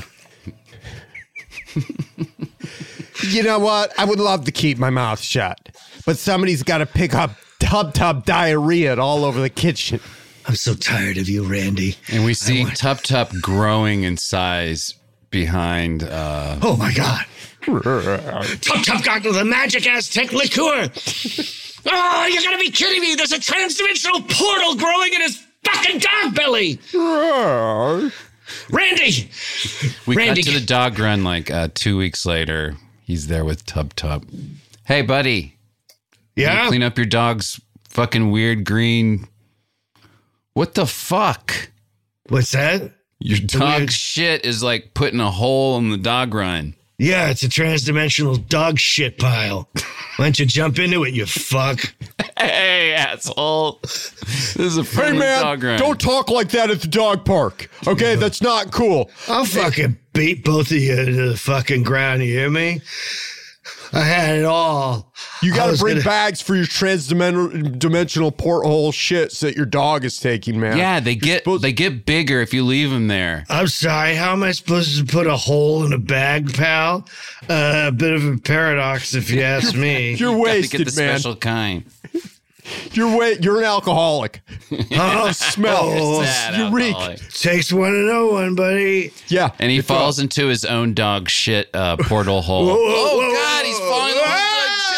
You know what? I would love to keep my mouth shut, but somebody's got to pick up tub tub diarrhea all over the kitchen. I'm so tired of you, Randy. And we see want- Tup Tup growing in size behind. Uh, Oh my God. Tup Tup got the magic Aztec liqueur. Oh, you gotta be kidding me. There's a transdimensional portal growing in his fucking dog belly. Randy. we Randy. cut to the dog run like uh, two weeks later. He's there with Tup Tup. Hey, buddy. Yeah? Clean up your dog's fucking weird green. What the fuck? What's that? Your dog weird- shit is like putting a hole in the dog run. Yeah, it's a transdimensional dog shit pile. Why don't you jump into it, you fuck? Hey, asshole. This is a Hey, friendly man, dog run. don't talk like that at the dog park. Okay, that's not cool. I'll fucking beat both of you to the fucking ground, you hear me? I had it all. You I got to was bring gonna- bags for your trans-dimensional porthole shits that your dog is taking, man. Yeah, they get supposed- they get bigger if you leave them there. I'm sorry, how am I supposed to put a hole in a bag, pal? Uh, a bit of a paradox, if you ask me. You're You have to wasted, get the man. special kind. You're wa- You're an alcoholic. Oh, Smell. oh, Sad you reek. alcoholic. takes one to know one, buddy. Yeah. And he it falls does. into his own dog shit uh, portal hole. Whoa, whoa, oh whoa, God, he's whoa, falling whoa. into his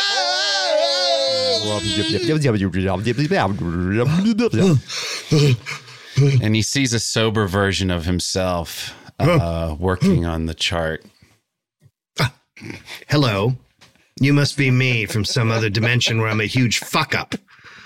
dog shit. And he sees a sober version of himself uh, working on the chart. Hello. You must be me from some other dimension where I'm a huge fuck up.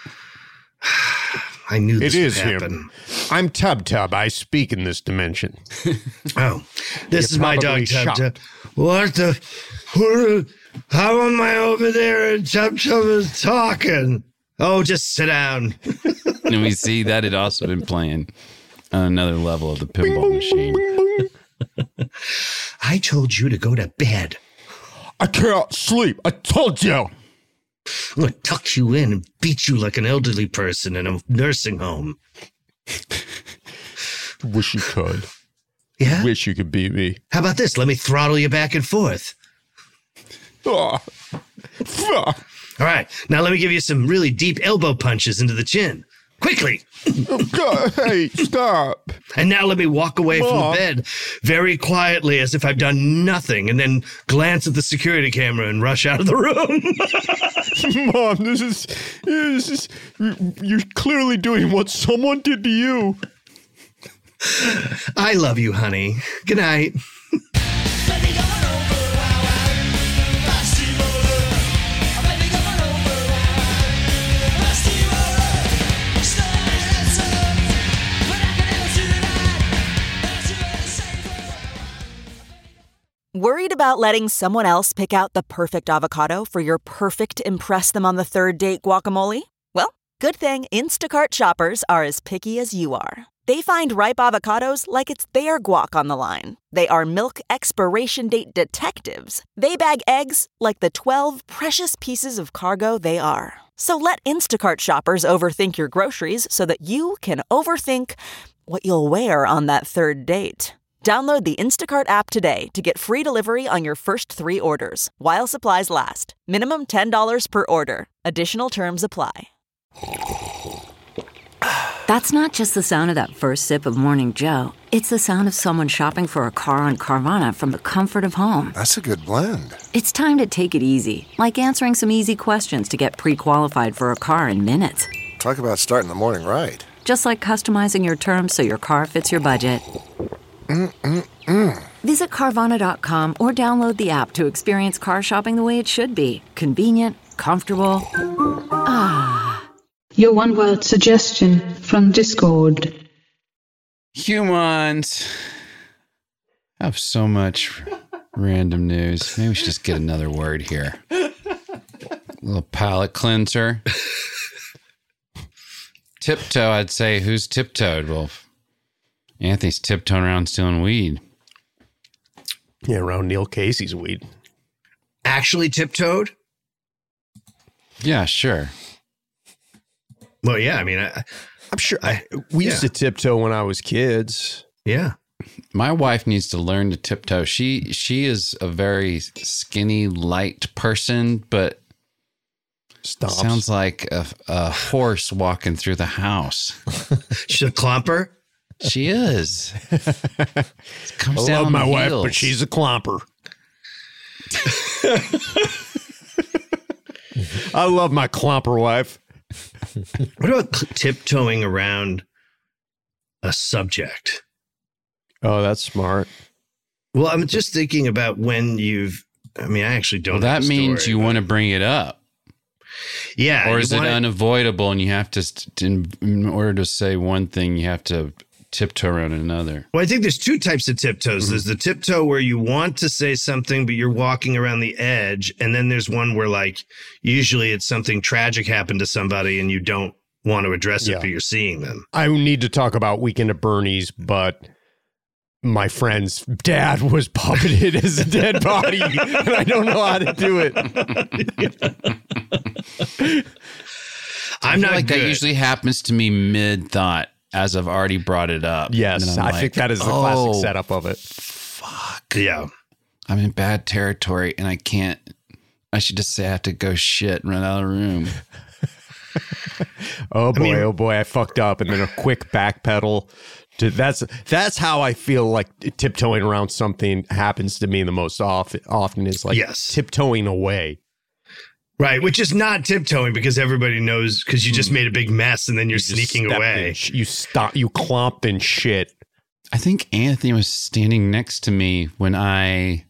I knew this It would is happen. him. I'm Tub Tub. I speak in this dimension. Oh, this You're is my probably dog, Tub shocked. Tub. What the? What, how am I over there and Tub Tub is talking? Oh, just sit down. And we see that had also been playing on another level of the pinball machine. I told you to go to bed. I can't sleep. I told you. I'm going to tuck you in and beat you like an elderly person in a nursing home. Wish you could. Yeah? Wish you could beat me. How about this? Let me throttle you back and forth. Ah. Ah. All right. Now let me give you some really deep elbow punches into the chin. Quickly. Oh, God. Hey, stop. And now let me walk away from Mom. the bed very quietly as if I've done nothing and then glance at the security camera and rush out of the room. Mom, this is, this is, you're clearly doing what someone did to you. I love you, honey. Good night. Worried about letting someone else pick out the perfect avocado for your perfect impress them on the third date guacamole? Well, good thing Instacart shoppers are as picky as you are. They find ripe avocados like it's their guac on the line. They are milk expiration date detectives. They bag eggs like the twelve precious pieces of cargo they are. So let Instacart shoppers overthink your groceries so that you can overthink what you'll wear on that third date. Download the Instacart app today to get free delivery on your first three orders, while supplies last. Minimum ten dollars per order. Additional terms apply. That's not just the sound of that first sip of Morning Joe. It's the sound of someone shopping for a car on Carvana from the comfort of home. That's a good blend. It's time to take it easy, like answering some easy questions to get pre-qualified for a car in minutes. Talk about starting the morning right. Just like customizing your terms so your car fits your budget. Mm-mm-mm. Visit Carvana dot com or download the app to experience car shopping the way it should be. Convenient, comfortable. Ah. Your one word suggestion from Discord. Humans have so much random news. Maybe we should just get another word here. A little palate cleanser. Tiptoe, I'd say. Who's tiptoed? Well, Anthony's tiptoeing around stealing weed. Yeah, around Neil Casey's weed. Actually tiptoed? Yeah, sure. Well, yeah, I mean, I, I'm sure. I, we yeah. used to tiptoe when I was kids. yeah. My wife needs to learn to tiptoe. She she is a very skinny, light person, but Stomps. sounds like a, a horse walking through the house. She's a clomper? She is. Comes I down love on my the wife, heels. but she's a clomper. I love my clomper wife. What about cl- tiptoeing around a subject? Oh, that's smart. Well, I'm just thinking about when you've, I mean, I actually don't Well, know that the means story, you but- want to bring it up. Yeah. Or is it wanna, unavoidable and you have to, st- in, in order to say one thing, you have to tiptoe around another? Well, I think there's two types of tiptoes. Mm-hmm. There's the tiptoe where you want to say something, but you're walking around the edge. And then there's one where, like, usually it's something tragic happened to somebody and you don't want to address it, yeah. but you're seeing them. I need to talk about Weekend at Bernie's, but my friend's dad was puppeted as a dead body, and I don't know how to do it. I'm not like good. That usually happens to me mid-thought. As I've already brought it up. Yes, I like, think that is the oh, classic setup of it. Fuck. Yeah. I'm in bad territory and I can't, I should just say I have to go shit and run out of the room. oh boy, I mean, oh boy, I fucked up. And then a quick backpedal. To, that's that's how I feel like tiptoeing around something happens to me the most often, often is like yes. tiptoeing away. Right, which is not tiptoeing because everybody knows because you just made a big mess and then you're you sneaking away. Sh- you stop, you clomped in shit. I think Anthony was standing next to me when I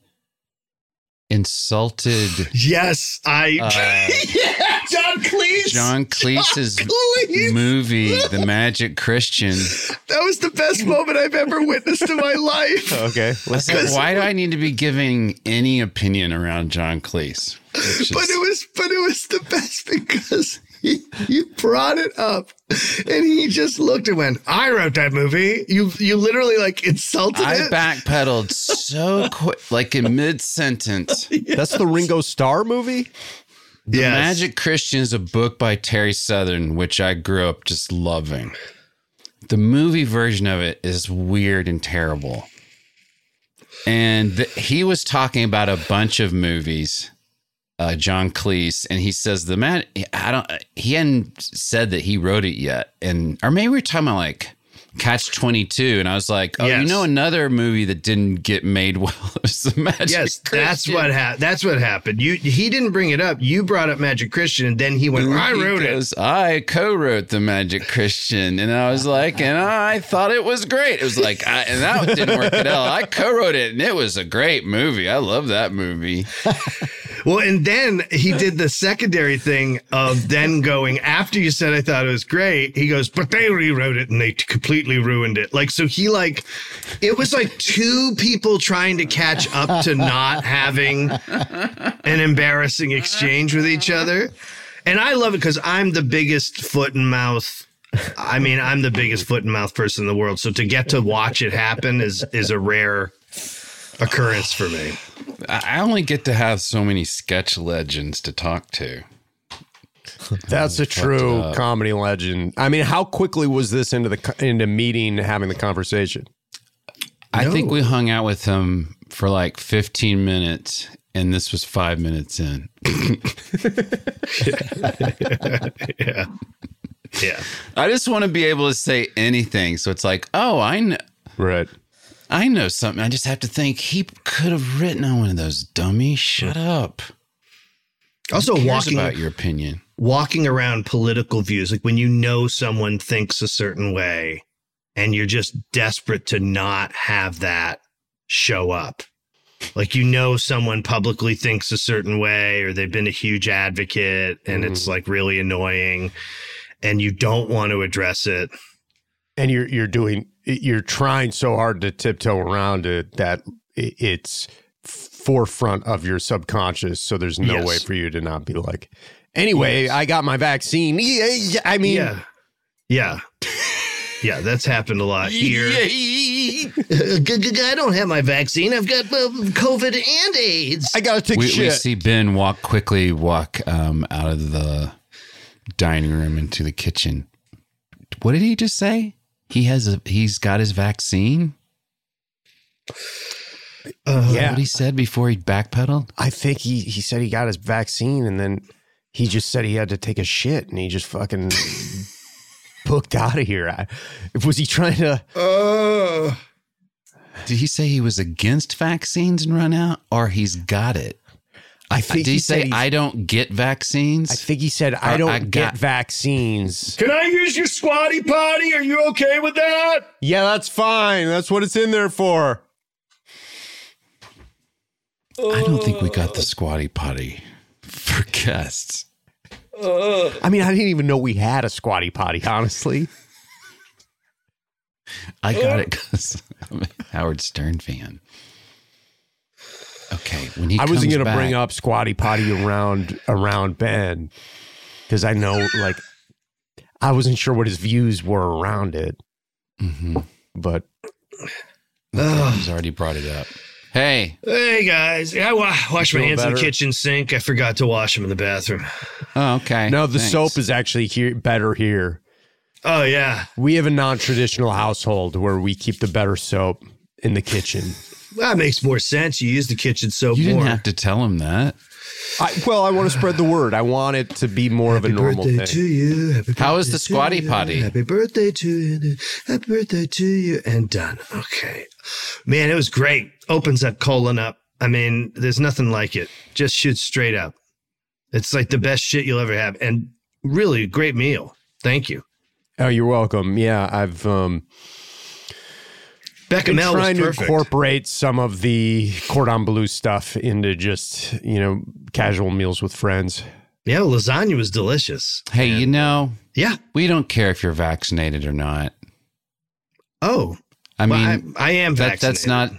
insulted. Yes, I. Uh, yeah, John Cleese. John Cleese's John Cleese. movie, The Magic Christian. That was the best moment I've ever witnessed in my life. Okay, like, why do I need to be giving any opinion around John Cleese? Is- but it was, but it was the best because he, he brought it up, and he just looked and went, "I wrote that movie." You, you literally like insulted I it. I backpedaled so quick, like in mid sentence. Yes. That's the Ringo Starr movie. The yes. Magic Christian is a book by Terry Southern, which I grew up just loving. The movie version of it is weird and terrible. And the, he was talking about a bunch of movies, uh, John Cleese, and he says the man, I don't, he hadn't said that he wrote it yet. And, or maybe we were talking about like Catch twenty-two, and I was like, oh, yes. you know, another movie that didn't get made well was The Magic yes, Christian. that's what happened. That's what happened. You, he didn't bring it up. You brought up Magic Christian, and then he went, and I he wrote goes, it. I co-wrote The Magic Christian, and I was like, and I thought it was great. It was like, I, and that didn't work at all. I co-wrote it, and it was a great movie. I love that movie. Well, and then he did the secondary thing of then going, after you said I thought it was great, he goes, but they rewrote it and they completely ruined it. Like, so he like, it was like two people trying to catch up to not having an embarrassing exchange with each other. And I love it because I'm the biggest foot and mouth. I mean, I'm the biggest foot and mouth person in the world. So to get to watch it happen is is a rare occurrence for me. I only get to have so many sketch legends to talk to. That's a true comedy legend. I mean, how quickly was this into the into meeting, having the conversation? I No. think we hung out with him for like fifteen minutes, and this was five minutes in. Yeah. Yeah. I just want to be able to say anything. So it's like, oh, I know. Right. I know something. I just have to think he could have written on one of those dummies. Shut up. Also, Who cares walking about your opinion. walking around political views, like when you know someone thinks a certain way and you're just desperate to not have that show up. Like, you know, someone publicly thinks a certain way or they've been a huge advocate and mm. it's like really annoying and you don't want to address it. And you're you're doing you're trying so hard to tiptoe around it that it's forefront of your subconscious. So there's no Yes. way for you to not be like, anyway, yes. I got my vaccine. Yeah, yeah, I mean, Yeah. Yeah. Yeah, that's happened a lot here. I don't have my vaccine. I've got uh, COVID and AIDS. I gotta take We, shit. we see Ben walk quickly walk um, out of the dining room into the kitchen. What did he just say? He has a he's got his vaccine. Uh, yeah, What he said before he backpedaled. I think he he said he got his vaccine and then he just said he had to take a shit and he just fucking booked out of here. I, was he trying to? Uh, Did he say he was against vaccines and run out, or he's got it? I think Did he, he said say he's- I don't get vaccines? I think he said I Or don't I get got- vaccines. Can I use your squatty potty? Are you okay with that? Yeah, that's fine. That's what it's in there for. I don't think we got the squatty potty for guests. I mean, I didn't even know we had a squatty potty, honestly. I got it because I'm a Howard Stern fan. Okay, when he I wasn't going to bring up squatty potty around around Ben because I know, like, I wasn't sure what his views were around it. Mm-hmm. But okay, he's already brought it up. Hey. Hey, guys. I wa- washed my hands better? in the kitchen sink. I forgot to wash them in the bathroom. Oh, okay. No, the Thanks. soap is actually here, better here. Oh, yeah. We have a non-traditional household where we keep the better soap in the kitchen. That makes more sense. You use the kitchen soap You didn't more. have to tell him that. I, well, I want to spread the word. I want it to be more Happy of a normal birthday thing. to you. Happy How is birthday the to squatty you. potty? Happy birthday to you. Happy birthday to you. And done. Okay. Man, it was great. Opens that colon up. I mean, there's nothing like it. Just shoots straight up. It's like the best shit you'll ever have. And really, great meal. Thank you. Oh, you're welcome. Yeah, I've um, been Bechamel was trying to perfect. incorporate some of the cordon bleu stuff into just, you know, casual meals with friends. Yeah, well, lasagna was delicious. Hey, And- you know, Yeah. we don't care if you're vaccinated or not. Oh. I Well, mean, I, I am that, vaccinated. that's not.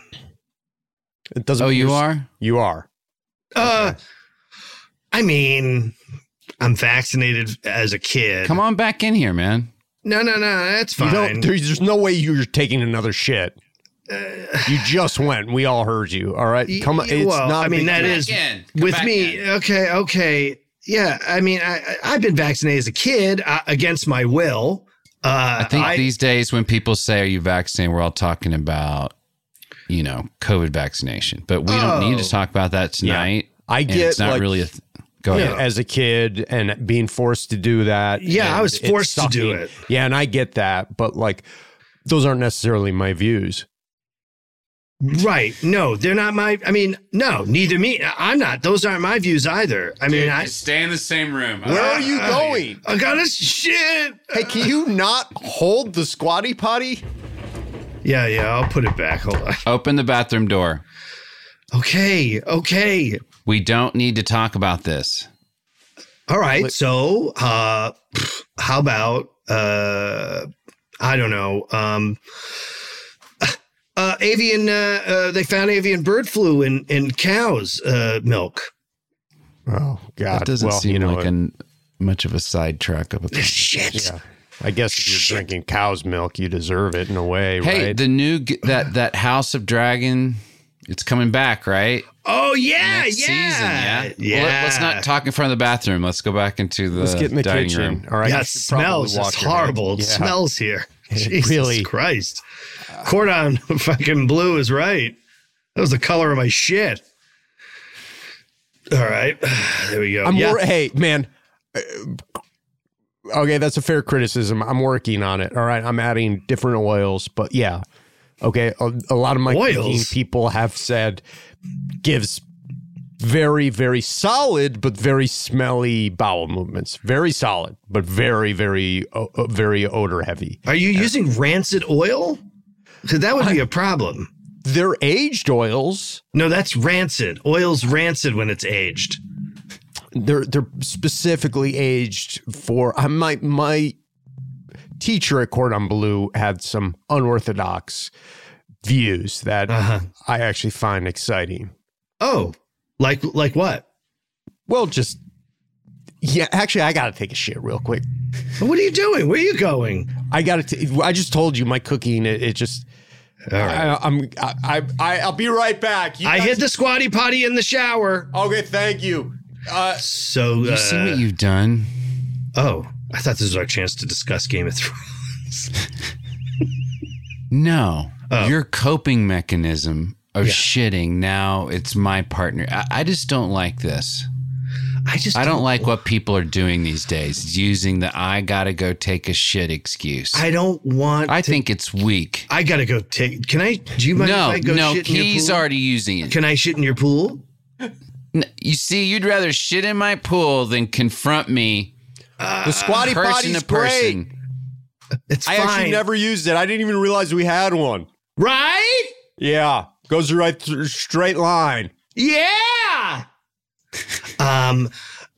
It doesn't. Oh, mean you you're- are? You are. Uh, I mean, I'm vaccinated as a kid. Come on back in here, man. No, no, no. That's You fine. don't, there's, there's no way you're taking another shit. You just went. We all heard you. All right. Come on. It's well, not. I a mean, big that deal. is in. Come with back me. in. Okay, okay. Yeah, I mean, I, I- I've been vaccinated as a kid uh, against my will. Uh, I think these days when people say, are you vaccinated? We're all talking about, you know, COVID vaccination. But we don't need to Oh. talk about that tonight. I And get, it's not like- really a. Th- Go Yeah, ahead. as a kid and being forced to do that. Yeah, I and was it's forced to do sucking. it. Yeah, and I get that, but like, those aren't necessarily my views. Right. No, they're not my. I mean, no, neither me. I'm not. Those aren't my views either. I mean, I. stay in the same room. Where are you going? I got a shit. Hey, can you not hold the squatty potty? Yeah, yeah. I'll put it back. Hold on. Open the bathroom door. Okay. Okay. We don't need to talk about this. All right. So, uh, how about uh, I don't know. Um, uh, avian. Uh, uh, they found avian bird flu in in cows' uh, milk. Oh God, That doesn't well, seem you know, like an, much of a sidetrack of a Shit. yeah. I guess if you're drinking cow's milk, you deserve it in a way, Hey, right? the new g- that that House of Dragon, it's coming back, right? Oh yeah, Next yeah, season, yeah. yeah. Well, let, us not talk in front of the bathroom. Let's go back into the Let's get in the dining kitchen. room. All right. Yeah, You it should probably smells. It's wash your hands. horrible. It Yeah. smells here. It Jesus really- Christ. Cordon fucking blue is right. That was the color of my shit. All right. There we go. I'm yeah. wor- hey, man. uh, Okay, that's a fair criticism. I'm working on it. All right, I'm adding different oils, but yeah. Okay, a, a lot of my Oils? cooking people have said gives very, very solid but very smelly bowel movements. Very solid, but very, very, uh, uh, very odor heavy. Are you using rancid oil? Because that would be a problem. They're aged oils. No, that's rancid. Oil's rancid when it's aged. They're they're specifically aged for. I my my teacher at Cordon Bleu had some unorthodox views that Uh-huh. I actually find exciting. Oh, like like what? Well, just yeah. Actually, I gotta take a shit real quick. What are you doing? Where are you going? I gotta. T- I just told you my cooking. It, it just. All right. I, I'm. I, I. I. I'll be right back. You I guys- hid the squatty potty in the shower. Okay, thank you. Uh, So, You uh, see what you've done? oh, I thought this was our chance to discuss Game of Thrones. No. Oh. Your coping mechanism of Yeah. shitting, now it's my partner. I, I just don't like this. I just I don't like what people are doing these days, using the I gotta go take a shit excuse. I, I don't want. to, think it's weak. I gotta go take. Can I? Do you mind No, if I go no, shit in your he's pool? already using it. Can I shit in your pool? N- You see, you'd rather shit in my pool than confront me, the squatty person potty's to person. great. It's I fine. actually never used it. I didn't even realize we had one. Right? Yeah, goes right through straight line. Yeah. um.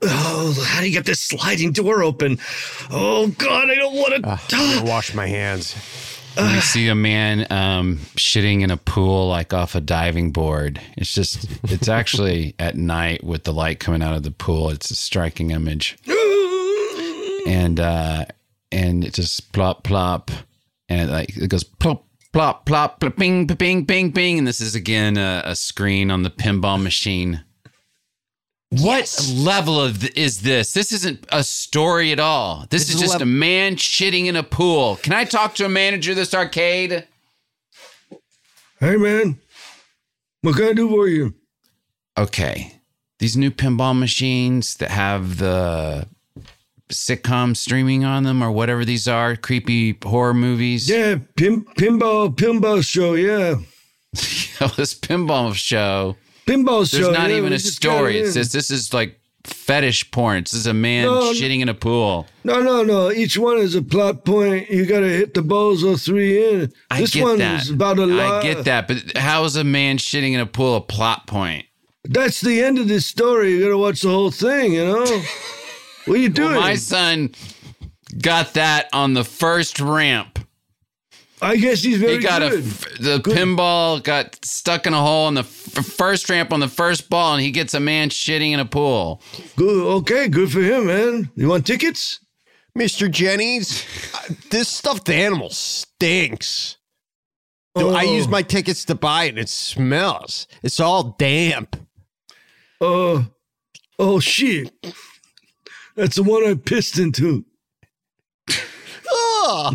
Oh, how do you get this sliding door open? Oh, God, I don't want to. Uh, I'm gonna wash my hands. When you see a man um, shitting in a pool, like off a diving board, it's just, it's actually at night with the light coming out of the pool. It's a striking image. And, uh, and it just plop, plop. And it, like, it goes plop, plop, plop, plop, bing, bing, bing, bing. And this is again a, a screen on the pinball machine. What yes. level of th- is this? This isn't a story at all. This, this is, is just a, level- a man shitting in a pool. Can I talk to a manager of this arcade? Hey, man. What can I do for you? Okay. These new pinball machines that have the sitcom streaming on them or whatever these are, creepy horror movies. Yeah, pin- pinball, pinball show, yeah. This pinball show. Pinball show. There's not yeah, even a story. It's just, this is like fetish porn. This is a man no, shitting in a pool. No, no, no. Each one is a plot point. You got to hit the balls or three in. I this get one that. is about a lot. I get that. But how is a man shitting in a pool a plot point? That's the end of this story. You got to watch the whole thing, you know? What are you doing? Well, my son got that on the first ramp. I guess he's very he got good. A, the good. pinball got stuck in a hole on the f- first ramp on the first ball, and he gets a man shitting in a pool. Good. Okay, good for him, man. You want tickets? Mister Jennings, this stuffed animal stinks. Oh. I use my tickets to buy it, and it smells. It's all damp. Uh, oh, shit. That's the one I pissed into. Oh.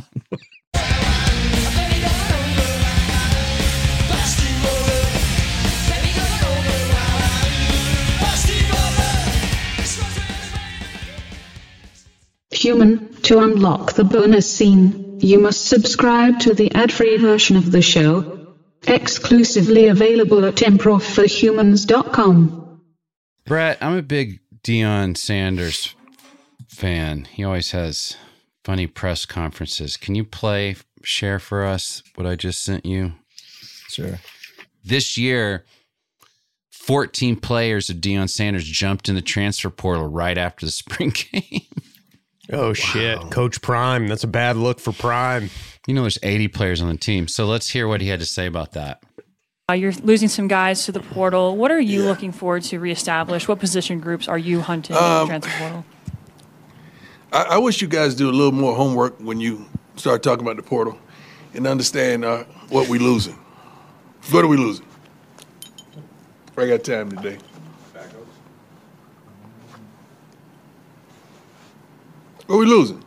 Human, to unlock the bonus scene, you must subscribe to the ad-free version of the show, exclusively available at improv for humans dot com. Brett, I'm a big Deion Sanders fan. He always has funny press conferences. Can you play, share for us what I just sent you? Sure. This year, fourteen players of Deion Sanders jumped in the transfer portal right after the spring game. Oh, wow. Shit. Coach Prime. That's a bad look for Prime. You know, there's eighty players on the team. So let's hear what he had to say about that. Uh, you're losing some guys to the portal. What are you yeah. looking forward to reestablish? What position groups are you hunting um, in the transfer portal? I, I wish you guys do a little more homework when you start talking about the portal and understand uh, what we're losing. What are we losing? I got time today. What are we losing?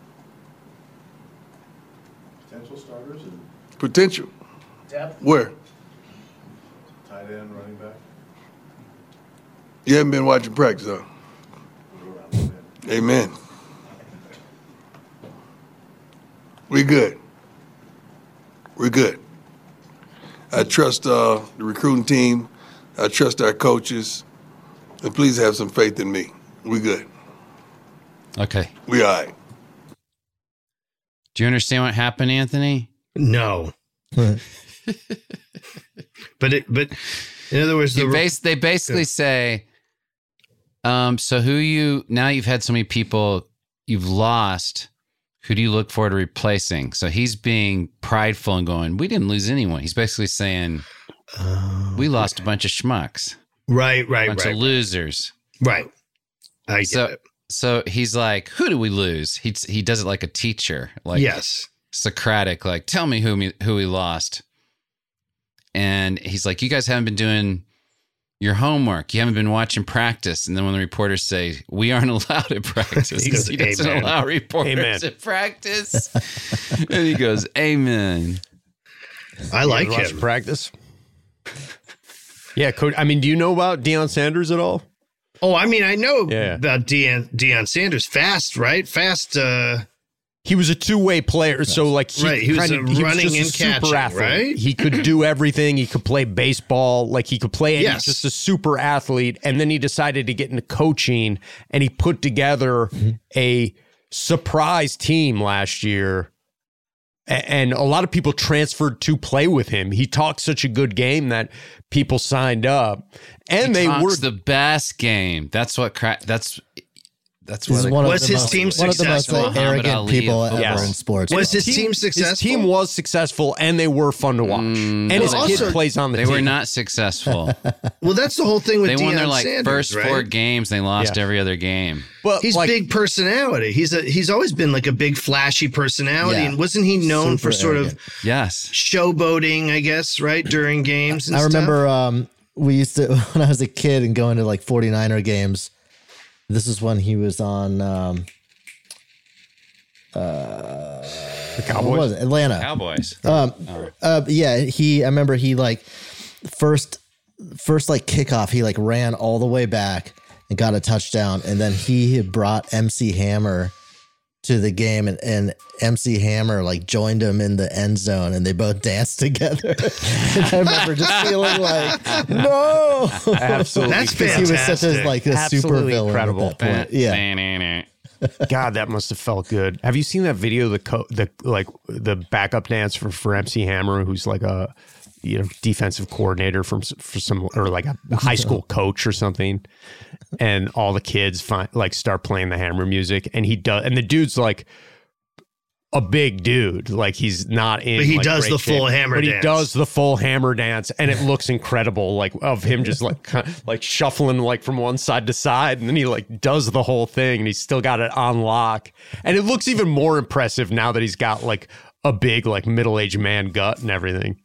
Potential starters and potential. Depth. Where? Tight end, running back. You haven't been watching practice, huh? Amen. We're good. We're good. I trust uh, the recruiting team. I trust our coaches. And please have some faith in me. We're good. Okay. We all right. Do you understand what happened, Anthony? No. but it, but in other words, the base, they basically yeah. say, um, so who you, now you've had so many people you've lost, who do you look forward to replacing? So he's being prideful and going, we didn't lose anyone. He's basically saying, oh, we lost okay. a bunch of schmucks. Right, right, a bunch right. of losers. Right. I get so, it. So he's like, who do we lose? He he does it like a teacher, like yes, Socratic, like tell me who me who we lost. And he's like, you guys haven't been doing your homework. You haven't been watching practice. And then when the reporters say we aren't allowed to practice, he, goes, he doesn't amen. allow reporters amen. to practice. And he goes, amen. I like him. Practice. Yeah, coach. I mean, do you know about Deion Sanders at all? Oh, I mean, I know yeah. about Deion, Deion Sanders. Fast, right? Fast. Uh, he was a two-way player, so like he, right. he was kind of, he running was just and a super catching, athlete. right? He could do everything. He could play baseball, like he could play. Yes. He's just a super athlete. And then he decided to get into coaching, and he put together mm-hmm. a surprise team last year. And a lot of people transferred to play with him. He talked such a good game that people signed up, and he they talks were the best game. That's what. Cra- that's That's He's what one of Was the his most, team one of the most successful? like, arrogant Muhammad Ali people of ever football. in sports. Was his team successful? His team was successful, and they were fun to watch. Mm, and his well, kid also- plays on the They team. were not successful. Well, that's the whole thing with They Deion won their like Sanders, first right? four games. They lost Yeah. every other game. But He's like, big personality. He's a he's always been like a big flashy personality, Yeah. and wasn't he known Super for sort arrogant. of Yes. showboating? I guess right during games. And I stuff? remember um, we used to when I was a kid and going to like forty-niner games. This is when he was on um, uh, the what Cowboys. was it? Atlanta. Cowboys. Um, uh, yeah, he. I remember he like first, first like kickoff. He like ran all the way back and got a touchdown, and then he had brought M C Hammer to the game, and, and M C Hammer like joined him in the end zone, and they both danced together. And I remember just feeling like, no, Absolutely. That's because he was such fantastic. a like a super Absolutely villain incredible. at that point. Yeah, God, that must have felt good. Have you seen that video? The co- the like the backup dance for, for M C Hammer, who's like a you know defensive coordinator from s- for some or like a high school coach or something, and all the kids find like start playing the Hammer music, and he does, and the dude's like a big dude, like he's not in. But he like, does great the full shape, hammer but dance. he does the full hammer dance, and it looks incredible. Like of him just like kind of, like shuffling like from one side to side, and then he like does the whole thing, and he's still got it on lock, and it looks even more impressive now that he's got like a big like middle aged man gut and everything.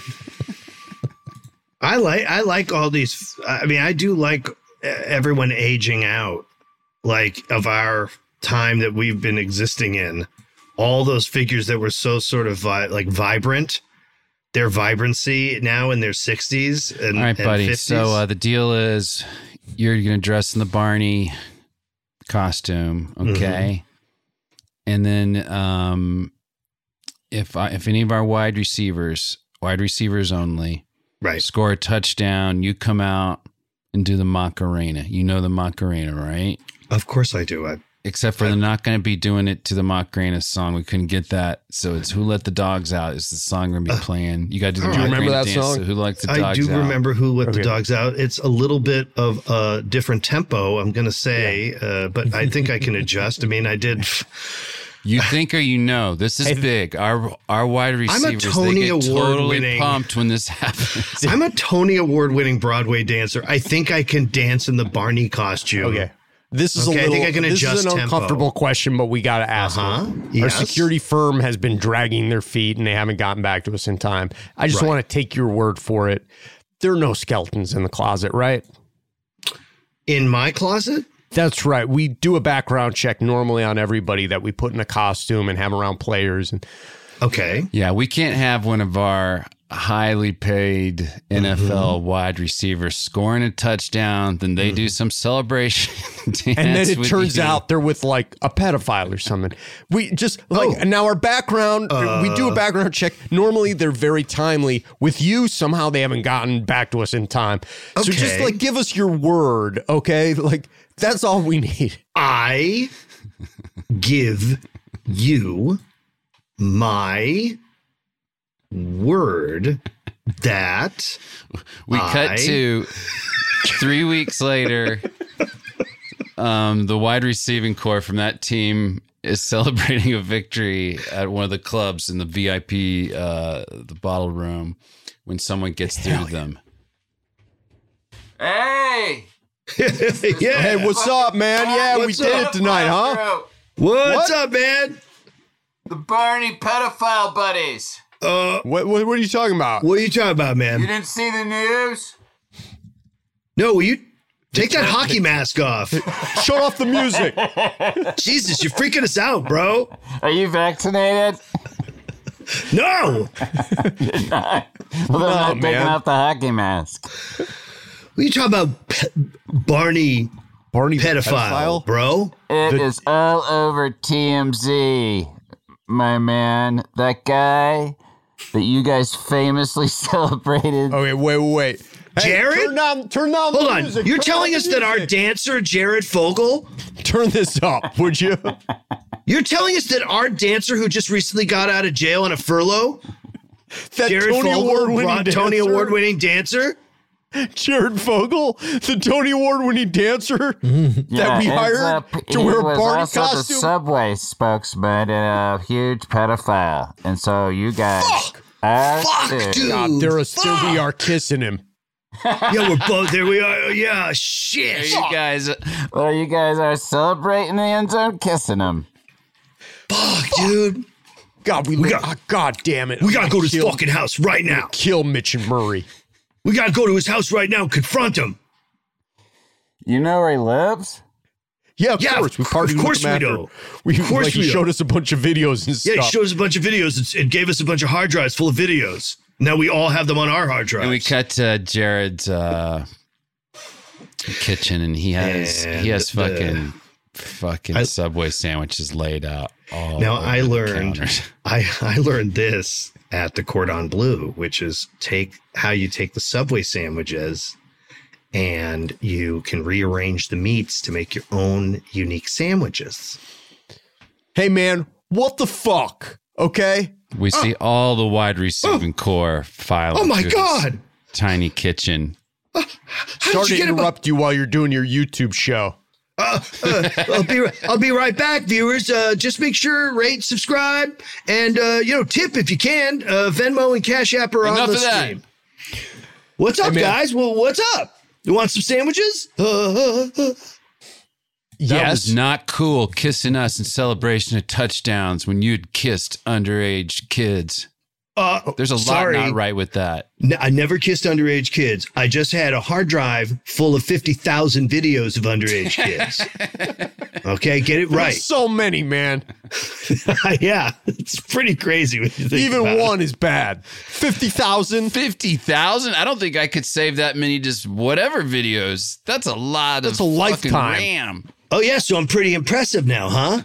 I like I like all these. I mean, I do like everyone aging out, like of our time that we've been existing in. All those figures that were so sort of vi- like vibrant, their vibrancy now in their sixties and, All right, and buddy. fifties. So uh, the deal is you're going to dress in the Barney costume, okay? And then um, if I, if any of our wide receivers, wide receivers only, right, score a touchdown, you come out and do the Macarena. You know the Macarena, right? Of course I do. I, Except for they're not going to be doing it to the Macarena song. We couldn't get that. So it's Who Let the Dogs Out is the song we're going to be playing. You got to do the Do you Macarena remember that dance. song? So Who Let the Dogs I Out? do remember Who Let Okay. the Dogs Out. It's a little bit of a different tempo, I'm going to say, uh, but I think I can adjust. I mean, I did. You think or you know, this is big. Our our wide receivers, Tony they get Award totally winning- pumped when this happens. I'm a Tony Award winning Broadway dancer. I think I can dance in the Barney costume. Okay. This is Okay, a I little. think I can this adjust is an tempo. uncomfortable question, but we got to ask Uh-huh. it. Yes. Our security firm has been dragging their feet, and they haven't gotten back to us in time. I just Right. want to take your word for it. There are no skeletons in the closet, right? In my closet? That's right. We do a background check normally on everybody that we put in a costume and have around players. And Okay. Yeah, we can't have one of our highly paid N F L Mm-hmm. wide receivers scoring a touchdown, then they do some celebration dance. and then it with turns you. out they're with like a pedophile or something. We just like Oh. and now our background. we do a background check. Normally they're very timely. With you, somehow they haven't gotten back to us in time. So just Okay. like give us your word, okay? Like that's all we need. I give you my word that we cut I- to three weeks later. Um, the wide receiving core from that team is celebrating a victory at one of the clubs in the V I P, uh, the bottle room, when someone gets through them. Hey! yeah. Hey, what's up, man? Yeah, we What's did up, it tonight, huh? What's What? up, man? The Barney pedophile buddies. Uh, What, what what are you talking about? what are you talking about, man? didn't see the news? No, will you take that hockey mask off? Shut off the music. Jesus, you're freaking us out, bro. Are you vaccinated? No. Well, No, man. the hockey mask. What are you talking about, pe- Barney Barney the pedophile, bro? It is all over T M Z, my man. That guy that you guys famously celebrated. Okay, wait, wait, wait. Hey, Jared? turn down, turn down Hold the on. music. You're Turn telling down us the that our music. dancer, Jared Fogle, Turn this up, would you? you're telling us that our dancer who just recently got out of jail on a furlough, That Jared Tony Fogle, Award winning brought Tony Award winning dancer, Jared Fogle, the Tony Award-winning dancer that Yeah, we it's, hired uh, to he wear a was Barney also costume. the Subway spokesman and a huge pedophile. And so you guys are Fuck, dude. God, there is still we are kissing him. Yeah, we're both there. We are. Yeah, shit. you guys, well, you guys are celebrating the end zone, kissing him. Fuck, dude. God, we, We we got- got. God damn it! We gotta go to his Kill- fucking house right now. Kill Mitch and Murray. We gotta go to his house right now and confront him. You know where he lives? Yeah, of Yeah, course. We of partied course with him we after. do. We, Of course like, he we do. showed us a bunch of videos and Yeah, stuff. he showed us a bunch of videos and, and gave us a bunch of hard drives full of videos. Now we all have them on our hard drives. And we cut to Jared's uh, kitchen, and he has And he has the- fucking fucking I- Subway sandwiches laid out. All Now over I the learned counters. I, I learned this at the Cordon Bleu, which is take how you take the Subway sandwiches and you can rearrange the meats to make your own unique sandwiches. Hey, man, what the fuck? Okay. We see all the wide receiving core filing. Oh my through this God. Tiny kitchen. How Sorry did you to get about? interrupt you while you're doing your YouTube show. Uh, uh, I'll be I'll be right back, viewers. Uh, just make sure rate, subscribe, and uh, you know tip if you can. Uh, Venmo and Cash App are on Enough the of that. stream. What's up, Hey, man. guys? Well, what's up? You want some sandwiches? Uh, uh, uh. That Yes. was not cool, kissing us in celebration of touchdowns when you'd kissed underage kids. Uh, There's a sorry. lot not right with that. N- I never kissed underage kids. I just had a hard drive full of fifty thousand videos of underage kids. Okay, get it right. There's so many, man. Yeah, it's pretty crazy when you think Even about it. one is bad. fifty thousand. fifty thousand? I don't think I could save that many just whatever videos. That's a lot That's of a fucking lifetime. RAM. Oh yeah, so I'm pretty impressive now, huh?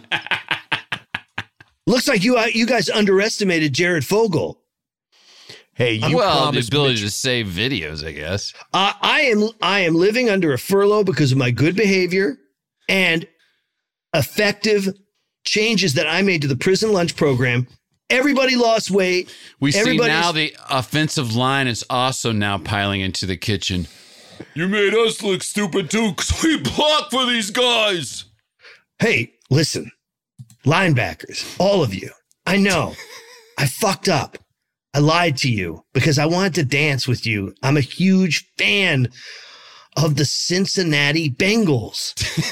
Looks like you uh, you guys underestimated Jared Fogle. Hey, you well, the promised ability Mitch- to save videos, I guess. Uh, I am I am living under a furlough because of my good behavior and effective changes that I made to the prison lunch program. Everybody lost weight. We see Everybody's- now the offensive line is also now piling into the kitchen. You made us look stupid too because we block for these guys. Hey, listen, linebackers, all of you. I know I fucked up. I lied to you because I wanted to dance with you. I'm a huge fan of the Cincinnati Bengals.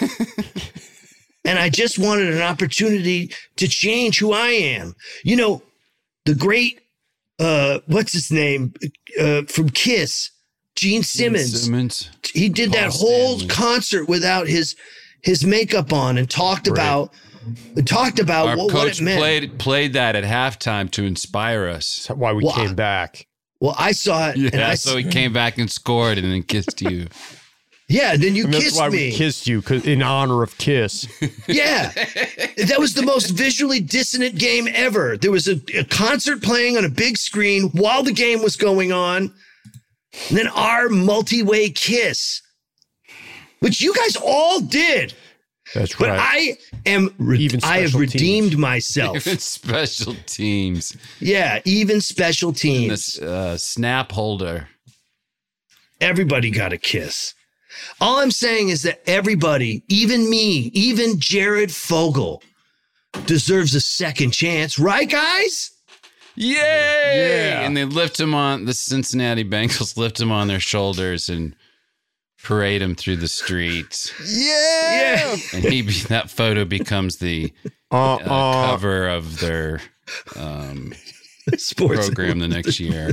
And I just wanted an opportunity to change who I am. You know, the great, uh, what's his name, uh, from Kiss, Gene Simmons. Simmons. He did Paul that whole Stanley. concert without his his makeup on and talked Right. about talked about Our what, what coach it meant. played played that at halftime to inspire us. That's why we Well, came I- back. Well, I saw it, and Yeah, I so he came back and scored and then kissed you. yeah. And then you And that's kissed why me. we kissed you 'cause- in honor of Kiss. Yeah, that was the most visually dissonant game ever. There was a, a concert playing on a big screen while the game was going on, and then our multi-way kiss, which you guys all did. That's But right. I am, re- Even I have special redeemed teams. myself. Even special teams. Yeah, even special And teams. this uh, snap holder. Everybody got a kiss. All I'm saying is that everybody, even me, even Jared Fogle, deserves a second chance, right, guys? Yay! Yeah. And they lift him on, the Cincinnati Bengals lift him on their shoulders and parade him through the streets. Yeah. And he be, that photo becomes the Uh, uh, uh, cover of their um, Sports program the next year.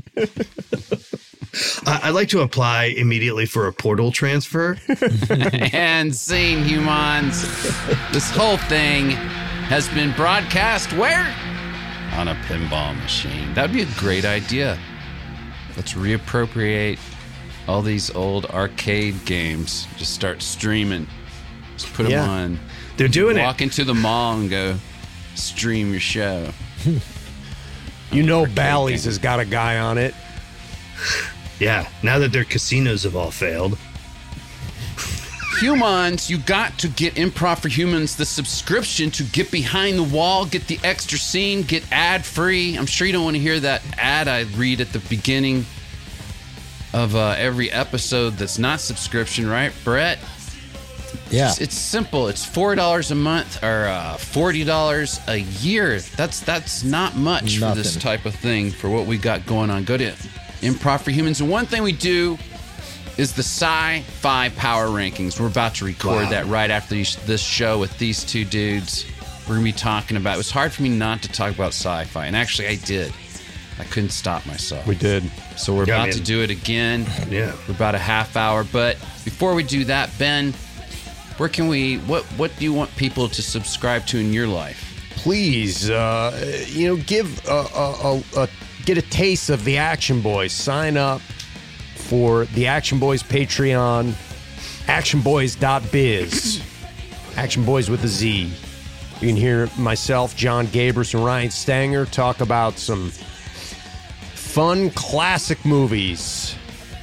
I- I'd like to apply immediately for a portal transfer. And scene, humans. This whole thing has been broadcast where? On a pinball machine. That'd be a great idea. Let's reappropriate all these old arcade games. Just start streaming. Just put them Yeah. on. They're doing it. Walk into the mall and go stream your show. you know, Bally's has got a guy on it. Yeah, now that their casinos have all failed. Humans, you got to get Improv for Humans, the subscription to get behind the wall, get the extra scene, get ad free. I'm sure you don't want to hear that ad I read at the beginning. of uh, every episode that's not subscription, right, Brett? Yeah. It's, it's simple. It's four dollars a month or uh, forty dollars a year. That's that's not much Nothing. for this type of thing for what we got going on. Go to Improv for Humans. And one thing we do is the Sci-Fi Power Rankings. We're about to record Wow. that right after these, this show with these two dudes. We're going to be talking about, it was hard for me not to talk about sci-fi, and actually I did. I couldn't stop myself. We did. So we're Yeah, about man. to do it again. Yeah. For about a half hour. But before we do that, Ben, where can we, what, what do you want people to subscribe to in your life? Please, uh, you know, give a, a, a, a get a taste of the Action Boys. Sign up for the Action Boys Patreon, action boys dot biz. Action Boys with a Z. You can hear myself, John Gabers, and Ryan Stanger talk about some fun classic movies.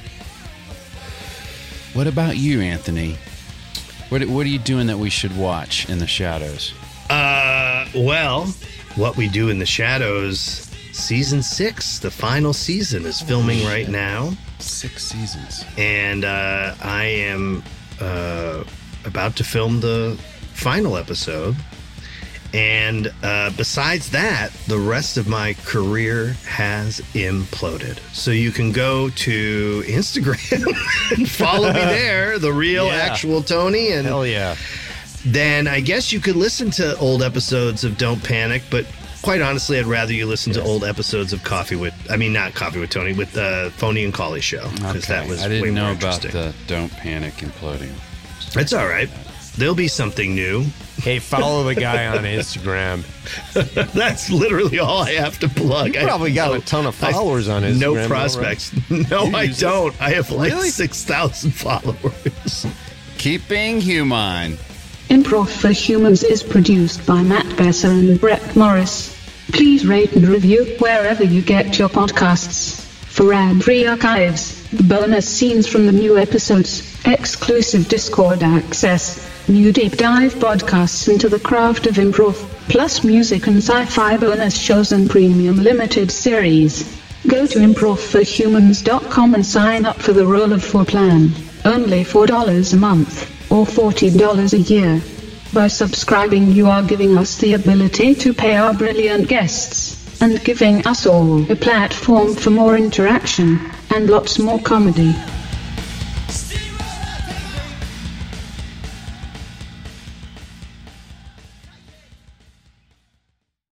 What about you, Anthony? What, what are you doing that we should watch in the shadows? Uh, well, What We Do in the Shadows, season six, the final season, is filming right now. Six seasons. And uh, I am uh, about to film the final episode. And uh, besides that, the rest of my career has imploded. So you can go to Instagram and follow me there, the real Yeah. actual Tony. And Hell yeah. then I guess you could listen to old episodes of Don't Panic, but quite honestly, I'd rather you listen to old episodes of Coffee with, I mean, not Coffee with Tony, with the Phony and Collie show, because that was I way didn't know more about interesting. the Don't Panic imploding. It's all right. There'll be something new. Hey, follow the guy on Instagram. That's literally all I have to plug. You probably I got no- a ton of I- followers on Instagram. No though, prospects. right? No, You I use it? don't. I have like Really? six thousand followers. Keep being human. Improv for Humans is produced by Matt Besser and Brett Morris. Please rate and review wherever you get your podcasts. For ad-free archives, bonus scenes from the new episodes, exclusive Discord access, new deep dive podcasts into the craft of improv, plus music and sci-fi bonus shows and premium limited series. Go to improv for humans dot com and sign up for the Roll of Four plan. Only four dollars a month, or forty dollars a year. By subscribing, you are giving us the ability to pay our brilliant guests, and giving us all a platform for more interaction, and lots more comedy.